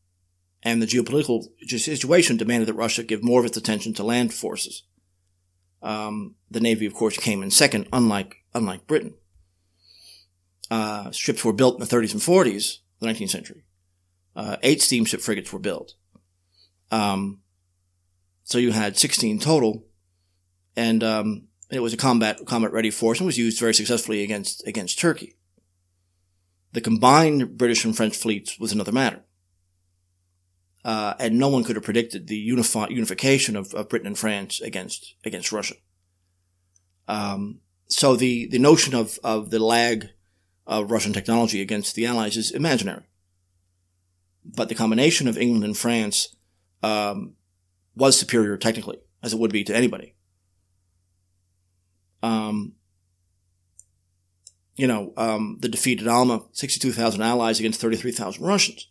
And the geopolitical situation demanded that Russia give more of its attention to land forces. Um, the Navy, of course, came in second, unlike unlike Britain. Uh, ships were built in the thirties and forties of the nineteenth century. Uh, eight steamship frigates were built. Um, so you had sixteen total, and um, it was a combat combat ready force and was used very successfully against against Turkey. The combined British and French fleets was another matter. Uh, and no one could have predicted the unifi- unification of, of Britain and France against against Russia. Um, so the, the notion of, of the lag of Russian technology against the Allies is imaginary. But the combination of England and France um, was superior technically, as it would be to anybody. Um, you know, um, the defeat at Alma, sixty-two thousand Allies against thirty-three thousand Russians.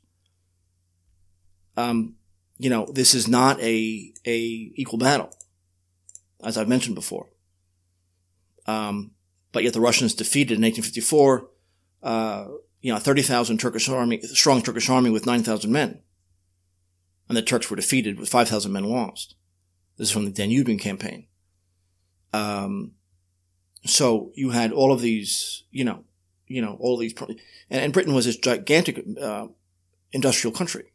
Um, you know, this is not a, a equal battle, as I've mentioned before. Um, but yet the Russians defeated in eighteen fifty-four, uh, you know, thirty thousand Turkish army, strong Turkish army with nine thousand men. And the Turks were defeated with five thousand men lost. This is from the Danubian campaign. Um, so you had all of these, you know, you know, all of these, and, and Britain was this gigantic, uh, industrial country.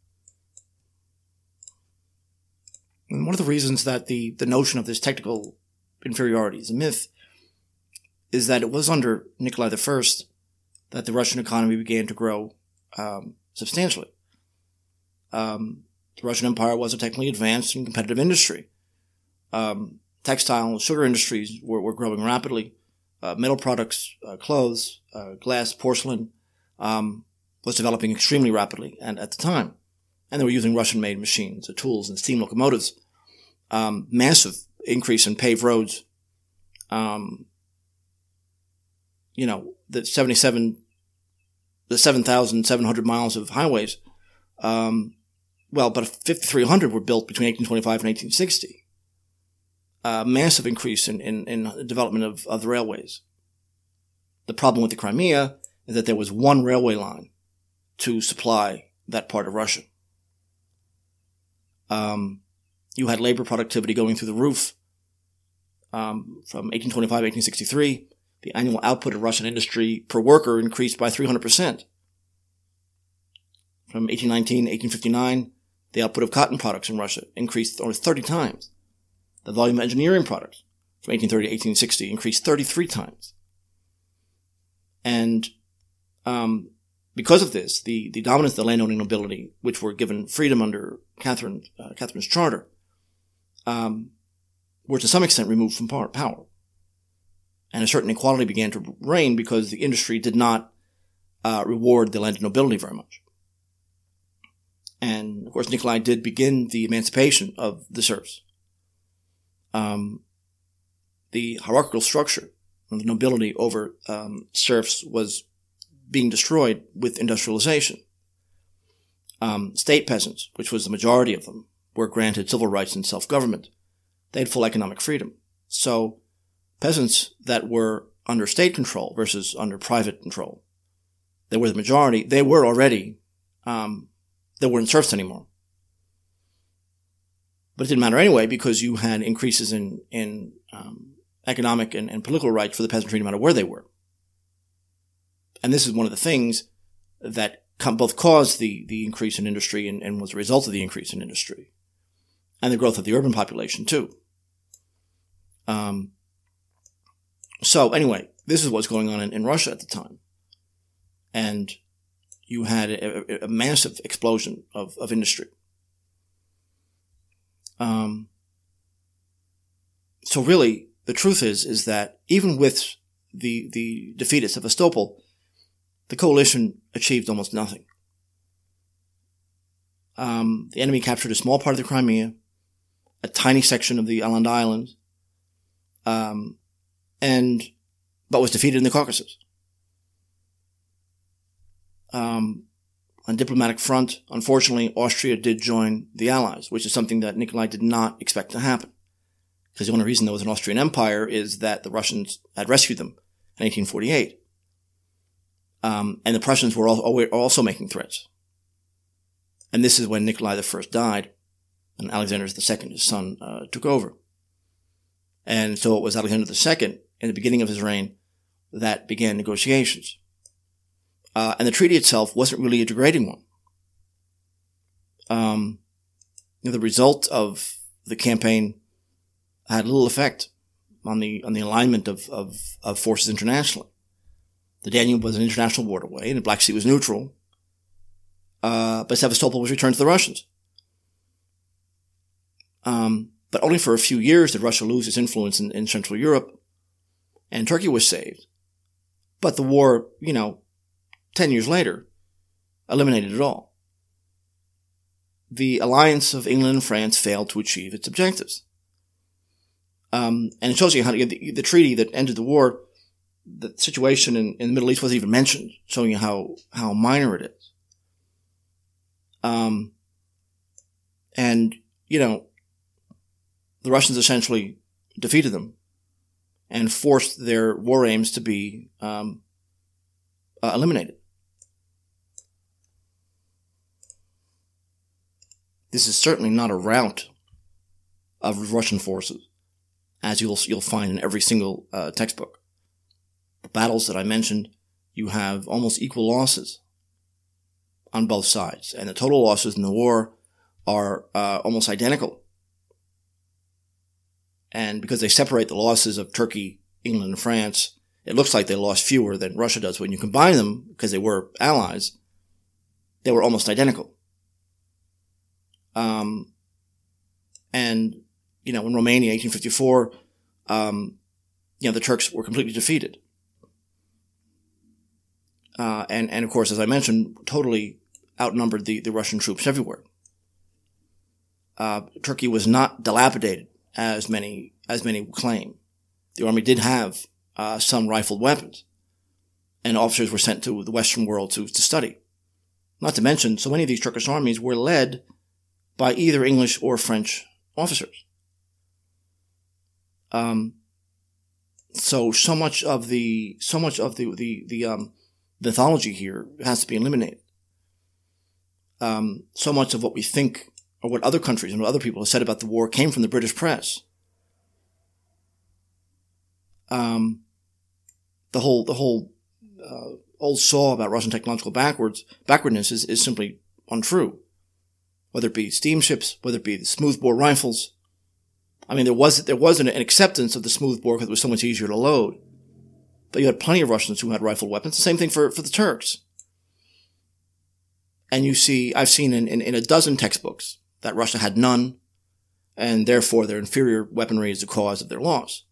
And one of the reasons that the, the notion of this technical inferiority is a myth is that it was under Nikolai the First that the Russian economy began to grow um, substantially. Um, the Russian Empire was a technically advanced and competitive industry. Um, textile and sugar industries were, were growing rapidly. Uh, metal products, uh, clothes, uh, glass, porcelain um, was developing extremely rapidly and at the time. And they were using Russian-made machines, uh, tools, and steam locomotives. Um, massive increase in paved roads. Um, you know, the seventy-seven, the seven thousand seven hundred miles of highways. Um, well, but fifty-three hundred were built between eighteen twenty-five and eighteen sixty. Uh, massive increase in, in, in development of, of the railways. The problem with the Crimea is that there was one railway line to supply that part of Russia. Um, you had labor productivity going through the roof. Um, from eighteen twenty-five to eighteen sixty-three, the annual output of Russian industry per worker increased by three hundred percent. From eighteen nineteen to eighteen fifty-nine, the output of cotton products in Russia increased over thirty times. The volume of engineering products from eighteen thirty to eighteen sixty increased thirty-three times. And um, because of this, the, the dominance of the landowning nobility, which were given freedom under Catherine, uh, Catherine's charter, um, were to some extent removed from power. And a certain equality began to reign because the industry did not uh, reward the landed nobility very much. And, of course, Nikolai did begin the emancipation of the serfs. Um, the hierarchical structure of the nobility over um, serfs was being destroyed with industrialization. Um, state peasants, which was the majority of them, were granted civil rights and self-government. They had full economic freedom. So peasants that were under state control versus under private control, they were the majority. They were already, um, they weren't serfs anymore. But it didn't matter anyway because you had increases in, in um, economic and, and political rights for the peasantry no matter where they were. And this is one of the things that com- both caused the, the increase in industry and, and was a result of the increase in industry. And the growth of the urban population too. Um, so anyway, this is what's going on in, in Russia at the time. And you had a, a, a massive explosion of, of industry. Um, so really, the truth is, is that even with the, the defeat at Sevastopol, the coalition achieved almost nothing. Um, the enemy captured a small part of the Crimea, a tiny section of the Åland Islands, um, and, but was defeated in the Caucasus. Um, on diplomatic front, unfortunately, Austria did join the Allies, which is something that Nikolai did not expect to happen. Because the only reason there was an Austrian Empire is that the Russians had rescued them in eighteen forty-eight. Um, and the Prussians were also making threats. And this is when Nikolai the First died, and Alexander the Second, his son, uh, took over. And so it was Alexander the Second, in the beginning of his reign, that began negotiations. Uh, and the treaty itself wasn't really a degrading one. Um, you know, the result of the campaign had little effect on the on the alignment of, of, of forces internationally. The Danube was an international waterway, and the Black Sea was neutral. Uh, but Sevastopol was returned to the Russians. Um, but only for a few years did Russia lose its influence in, in Central Europe, and Turkey was saved. But the war, you know, ten years later, eliminated it all. The alliance of England and France failed to achieve its objectives. Um, and it shows you how the, the treaty that ended the war, the situation in, in the Middle East wasn't even mentioned, showing you how, how minor it is. Um, and, you know, the Russians essentially defeated them and forced their war aims to be um, uh, eliminated. This is certainly not a rout of Russian forces, as you'll you'll find in every single uh, textbook. The battles that I mentioned, you have almost equal losses on both sides, and the total losses in the war are uh, almost identical. And because they separate the losses of Turkey, England, and France, it looks like they lost fewer than Russia does. When you combine them, because they were allies, they were almost identical. Um, and, you know, in Romania, eighteen fifty-four, um, you know, the Turks were completely defeated. Uh, and, and of course, as I mentioned, totally outnumbered the, the Russian troops everywhere. Uh, Turkey was not dilapidated, as many, as many claim. The army did have, uh, some rifled weapons, and officers were sent to the Western world to, to study. Not to mention, so many of these Turkish armies were led by either English or French officers. Um, so, so much of the, so much of the, the, the, um, mythology here has to be eliminated. Um, so much of what we think, or what other countries and what other people have said about the war, came from the British press. Um, the whole, the whole, uh, old saw about Russian technological backwards, backwardness is, is simply untrue. Whether it be steamships, whether it be the smoothbore rifles. I mean, there was, there was an, an acceptance of the smoothbore because it was so much easier to load. But you had plenty of Russians who had rifled weapons. The same thing for, for the Turks. And you see, I've seen in, in, in a dozen textbooks that Russia had none, and therefore their inferior weaponry is the cause of their loss.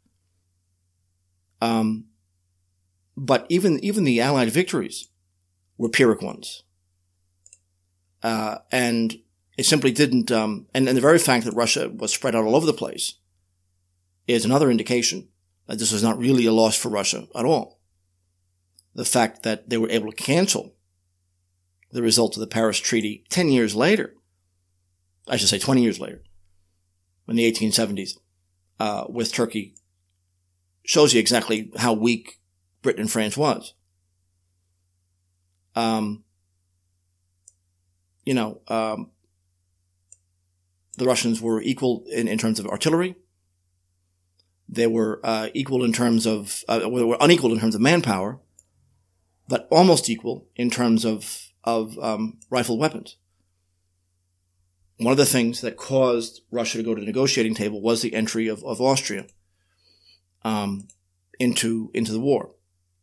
Um, but even, even the Allied victories were Pyrrhic ones. Uh, and it simply didn't, um, and, and the very fact that Russia was spread out all over the place is another indication that this was not really a loss for Russia at all. The fact that they were able to cancel the result of the Paris Treaty ten years later, I should say twenty years later, in the eighteen seventies, uh, with Turkey, shows you exactly how weak Britain and France was. Um, you know, um, the Russians were equal in, in terms of artillery. They were uh, equal in terms of, uh, they were unequal in terms of manpower, but almost equal in terms of of um, rifled weapons. One of the things that caused Russia to go to the negotiating table was the entry of, of Austria um, into into the war.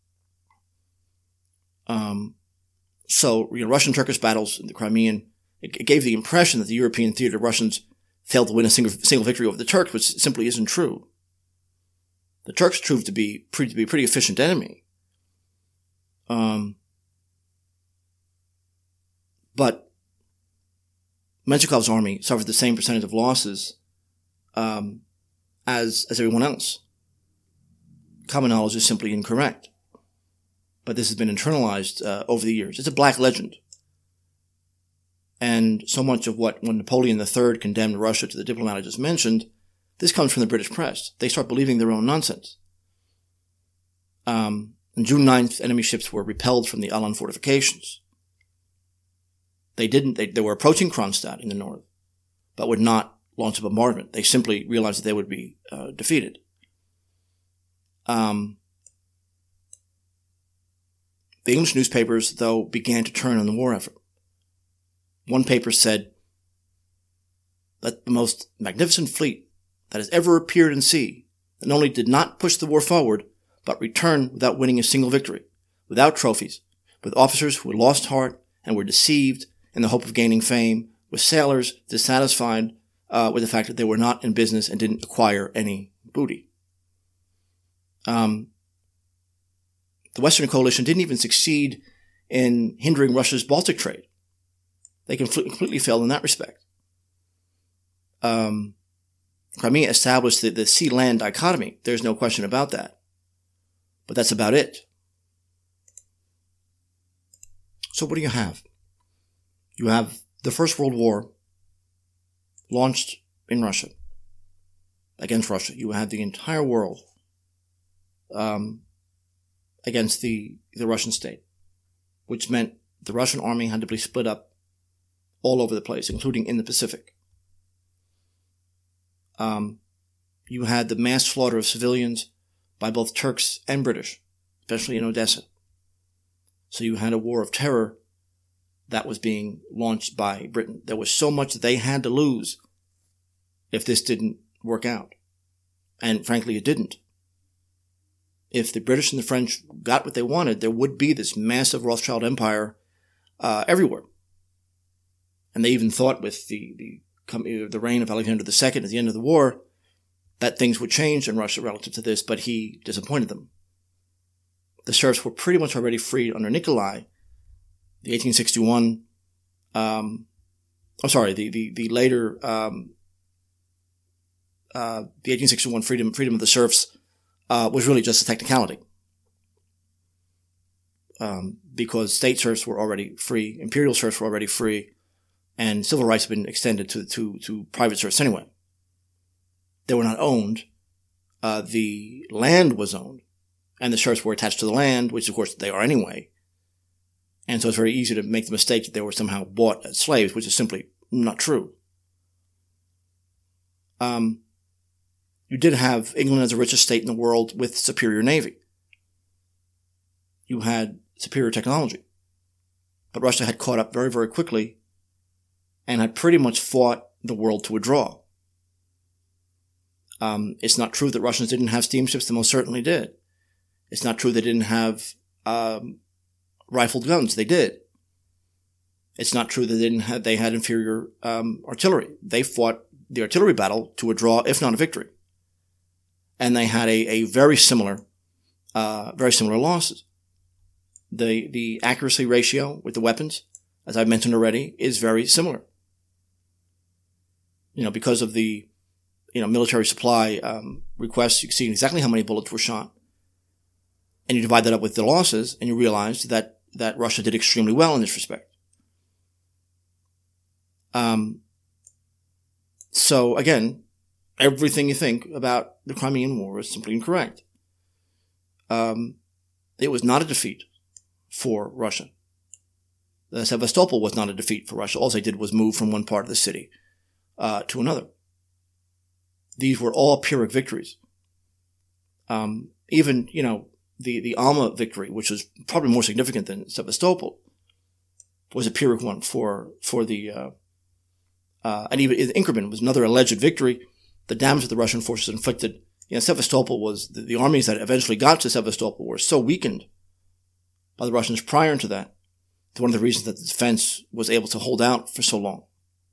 Um, so, you know, Russian-Turkish battles in the Crimean, it, it gave the impression that the European theater Russians failed to win a single, single victory over the Turks, which simply isn't true. The Turks proved to be, proved to be a pretty efficient enemy. Um, but Menshikoff's army suffered the same percentage of losses um, as as everyone else. Common knowledge is simply incorrect. But this has been internalized uh, over the years. It's a black legend. And so much of what, when Napoleon the Third condemned Russia to the diplomat I just mentioned, this comes from the British press. They start believing their own nonsense. Um, on June ninth, enemy ships were repelled from the Alan fortifications. They didn't, they, they were approaching Kronstadt in the north, but would not launch a bombardment. They simply realized that they would be uh, defeated. Um, the English newspapers, though, began to turn on the war effort. One paper said that the most magnificent fleet that has ever appeared in sea not only did not push the war forward, but returned without winning a single victory, without trophies, with officers who had lost heart and were deceived in the hope of gaining fame, with sailors dissatisfied uh, with the fact that they were not in business and didn't acquire any booty. Um, the Western coalition didn't even succeed in hindering Russia's Baltic trade. They completely failed in that respect. Um, Crimea established the, the sea-land dichotomy. There's no question about that. But that's about it. So what do you have? You have the First World War launched in Russia, against Russia. You have the entire world um, against the, the Russian state, which meant the Russian army had to be split up all over the place, including in the Pacific. Um, you had the mass slaughter of civilians by both Turks and British, especially in Odessa. So you had a war of terror that was being launched by Britain. There was so much that they had to lose if this didn't work out. And frankly, it didn't. If the British and the French got what they wanted, there would be this massive Rothschild empire uh, everywhere. And they even thought with the, the, the reign of Alexander the Second at the end of the war that things would change in Russia relative to this, but he disappointed them. The serfs were pretty much already freed under Nikolai. The eighteen sixty-one, um, I'm sorry, the, the, the later, um, uh, the eighteen sixty-one freedom, freedom of the serfs, uh, was really just a technicality. Um, because state serfs were already free, imperial serfs were already free, and civil rights had been extended to, to, to private serfs anyway. They were not owned. Uh, the land was owned, and the serfs were attached to the land, which of course they are anyway. And so it's very easy to make the mistake that they were somehow bought as slaves, which is simply not true. Um, you did have England as the richest state in the world with superior navy. You had superior technology. But Russia had caught up very, very quickly and had pretty much fought the world to a draw. Um, it's not true that Russians didn't have steamships. They most certainly did. It's not true they didn't have um, rifled guns. They did. It's not true that they didn't have, they had inferior um, artillery. They fought the artillery battle to a draw, if not a victory. And they had a, a very similar, uh, very similar losses. The, the accuracy ratio with the weapons, as I've mentioned already, is very similar. You know, because of the, you know, military supply, um, requests, you can see exactly how many bullets were shot. And you divide that up with the losses, and you realize that, that Russia did extremely well in this respect. Um, so again, everything you think about the Crimean War is simply incorrect. Um, it was not a defeat for Russia. The Sevastopol was not a defeat for Russia. All they did was move from one part of the city, uh, to another. These were all Pyrrhic victories. Um, even, you know, the, the Alma victory, which was probably more significant than Sevastopol, was a Pyrrhic one for, for the, uh, uh, and even Inkerman was another alleged victory. The damage that the Russian forces inflicted, you know, Sevastopol was, the, the armies that eventually got to Sevastopol were so weakened by the Russians prior to that. It's one of the reasons that the defense was able to hold out for so long.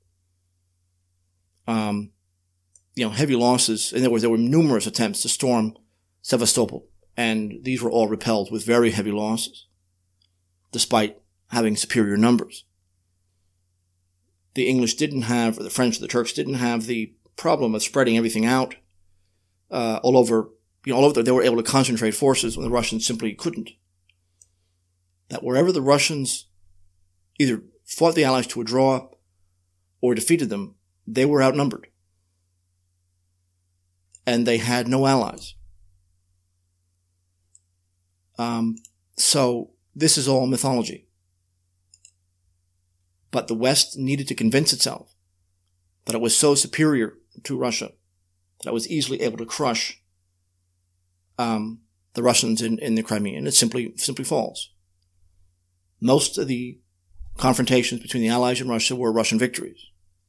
Um, you know, heavy losses, and there were, there were numerous attempts to storm Sevastopol, and these were all repelled with very heavy losses, despite having superior numbers. The English didn't have, or the French or the Turks didn't have the problem of spreading everything out, uh, all over, you know, all over. They were able to concentrate forces when the Russians simply couldn't. That wherever the Russians either fought the Allies to a draw or defeated them, they were outnumbered. And they had no allies. Um, so this is all mythology. But the West needed to convince itself that it was so superior to Russia that it was easily able to crush um, the Russians in, in the Crimea, and it's simply, simply false. Most of the confrontations between the Allies and Russia were Russian victories.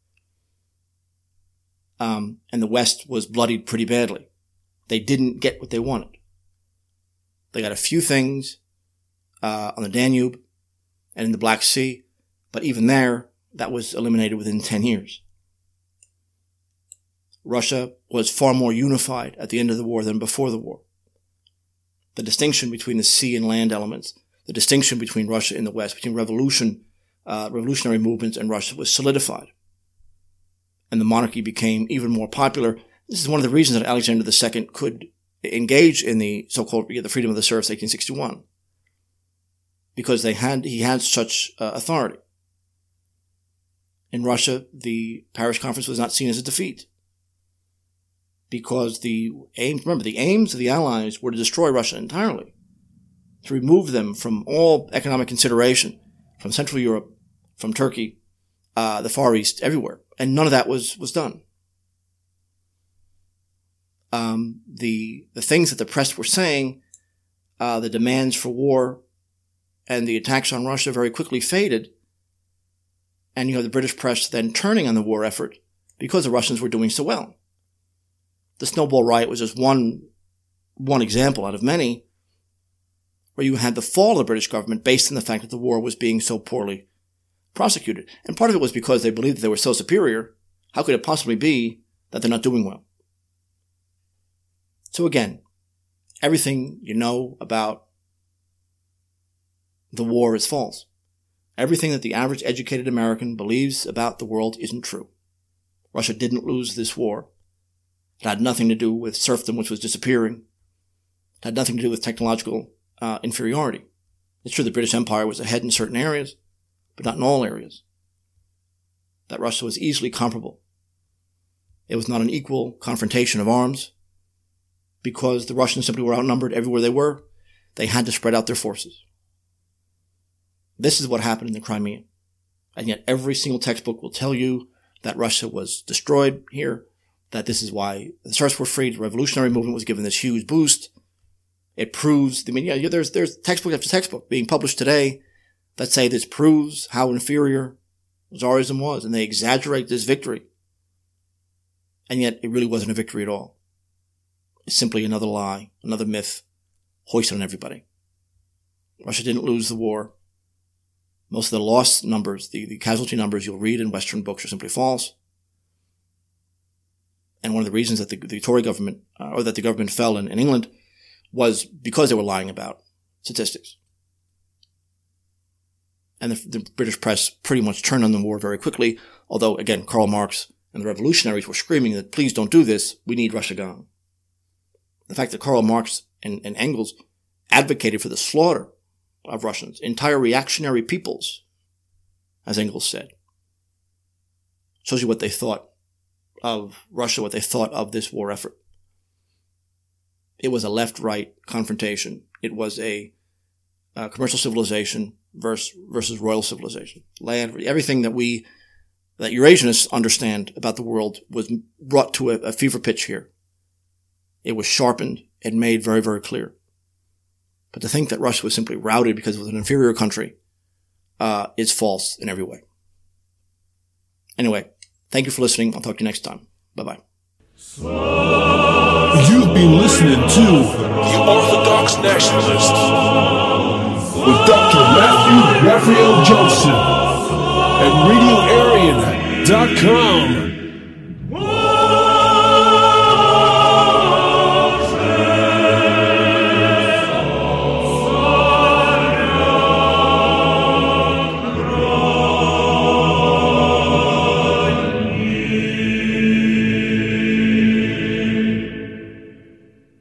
Um, and the West was bloodied pretty badly. They didn't get what they wanted. They got a few things uh, on the Danube and in the Black Sea, but even there, that was eliminated within ten years. Russia was far more unified at the end of the war than before the war. The distinction between the sea and land elements, the distinction between Russia and the West, between revolution, uh, revolutionary movements and Russia was solidified. And the monarchy became even more popular. This is one of the reasons that Alexander the Second could engage in the so-called the freedom of the serfs, eighteen sixty-one, because they had he had such uh, authority. In Russia, the Paris Conference was not seen as a defeat, because the aim, remember, the aims of the Allies were to destroy Russia entirely, to remove them from all economic consideration, from Central Europe, from Turkey, uh, the Far East, everywhere. And none of that was, was done. Um, the, the things that the press were saying, uh, the demands for war and the attacks on Russia very quickly faded. And you have the British press then turning on the war effort because the Russians were doing so well. The Snowball Riot was just one, one example out of many where you had the fall of the British government based on the fact that the war was being so poorly prosecuted. And part of it was because they believed that they were so superior. How could it possibly be that they're not doing well? So again, everything you know about the war is false. Everything that the average educated American believes about the world isn't true. Russia didn't lose this war. It had nothing to do with serfdom, which was disappearing. It had nothing to do with technological uh, inferiority. It's true the British Empire was ahead in certain areas, but not in all areas. That Russia was easily comparable. It was not an equal confrontation of arms because the Russians simply were outnumbered everywhere they were. They had to spread out their forces. This is what happened in the Crimea. And yet every single textbook will tell you that Russia was destroyed here, that this is why the serfs were freed, the revolutionary movement was given this huge boost. It proves, I mean, yeah, there's, there's textbook after textbook being published today that say this proves how inferior Tsarism was, and they exaggerate this victory. And yet it really wasn't a victory at all. It's simply another lie, another myth hoisted on everybody. Russia didn't lose the war. Most of the loss numbers, the, the casualty numbers you'll read in Western books are simply false. And one of the reasons that the, the Tory government, uh, or that the government fell in, in England, was because they were lying about statistics. And the, the British press pretty much turned on the war very quickly, although, again, Karl Marx and the revolutionaries were screaming that, please don't do this, we need Russia gone. The fact that Karl Marx and, and Engels advocated for the slaughter of Russians, entire reactionary peoples, as Engels said, shows you what they thought of Russia, what they thought of this war effort. It was a left-right confrontation. It was a uh, commercial civilization versus, versus royal civilization. Land, everything that we, that Eurasianists understand about the world was brought to a, a fever pitch here. It was sharpened and made very, very clear. But to think that Russia was simply routed because it was an inferior country uh, is false in every way. Anyway, thank you for listening. I'll talk to you next time. Bye-bye. You've been listening to The Orthodox Nationalist with Doctor Matthew Raphael Johnson at radio arian dot com.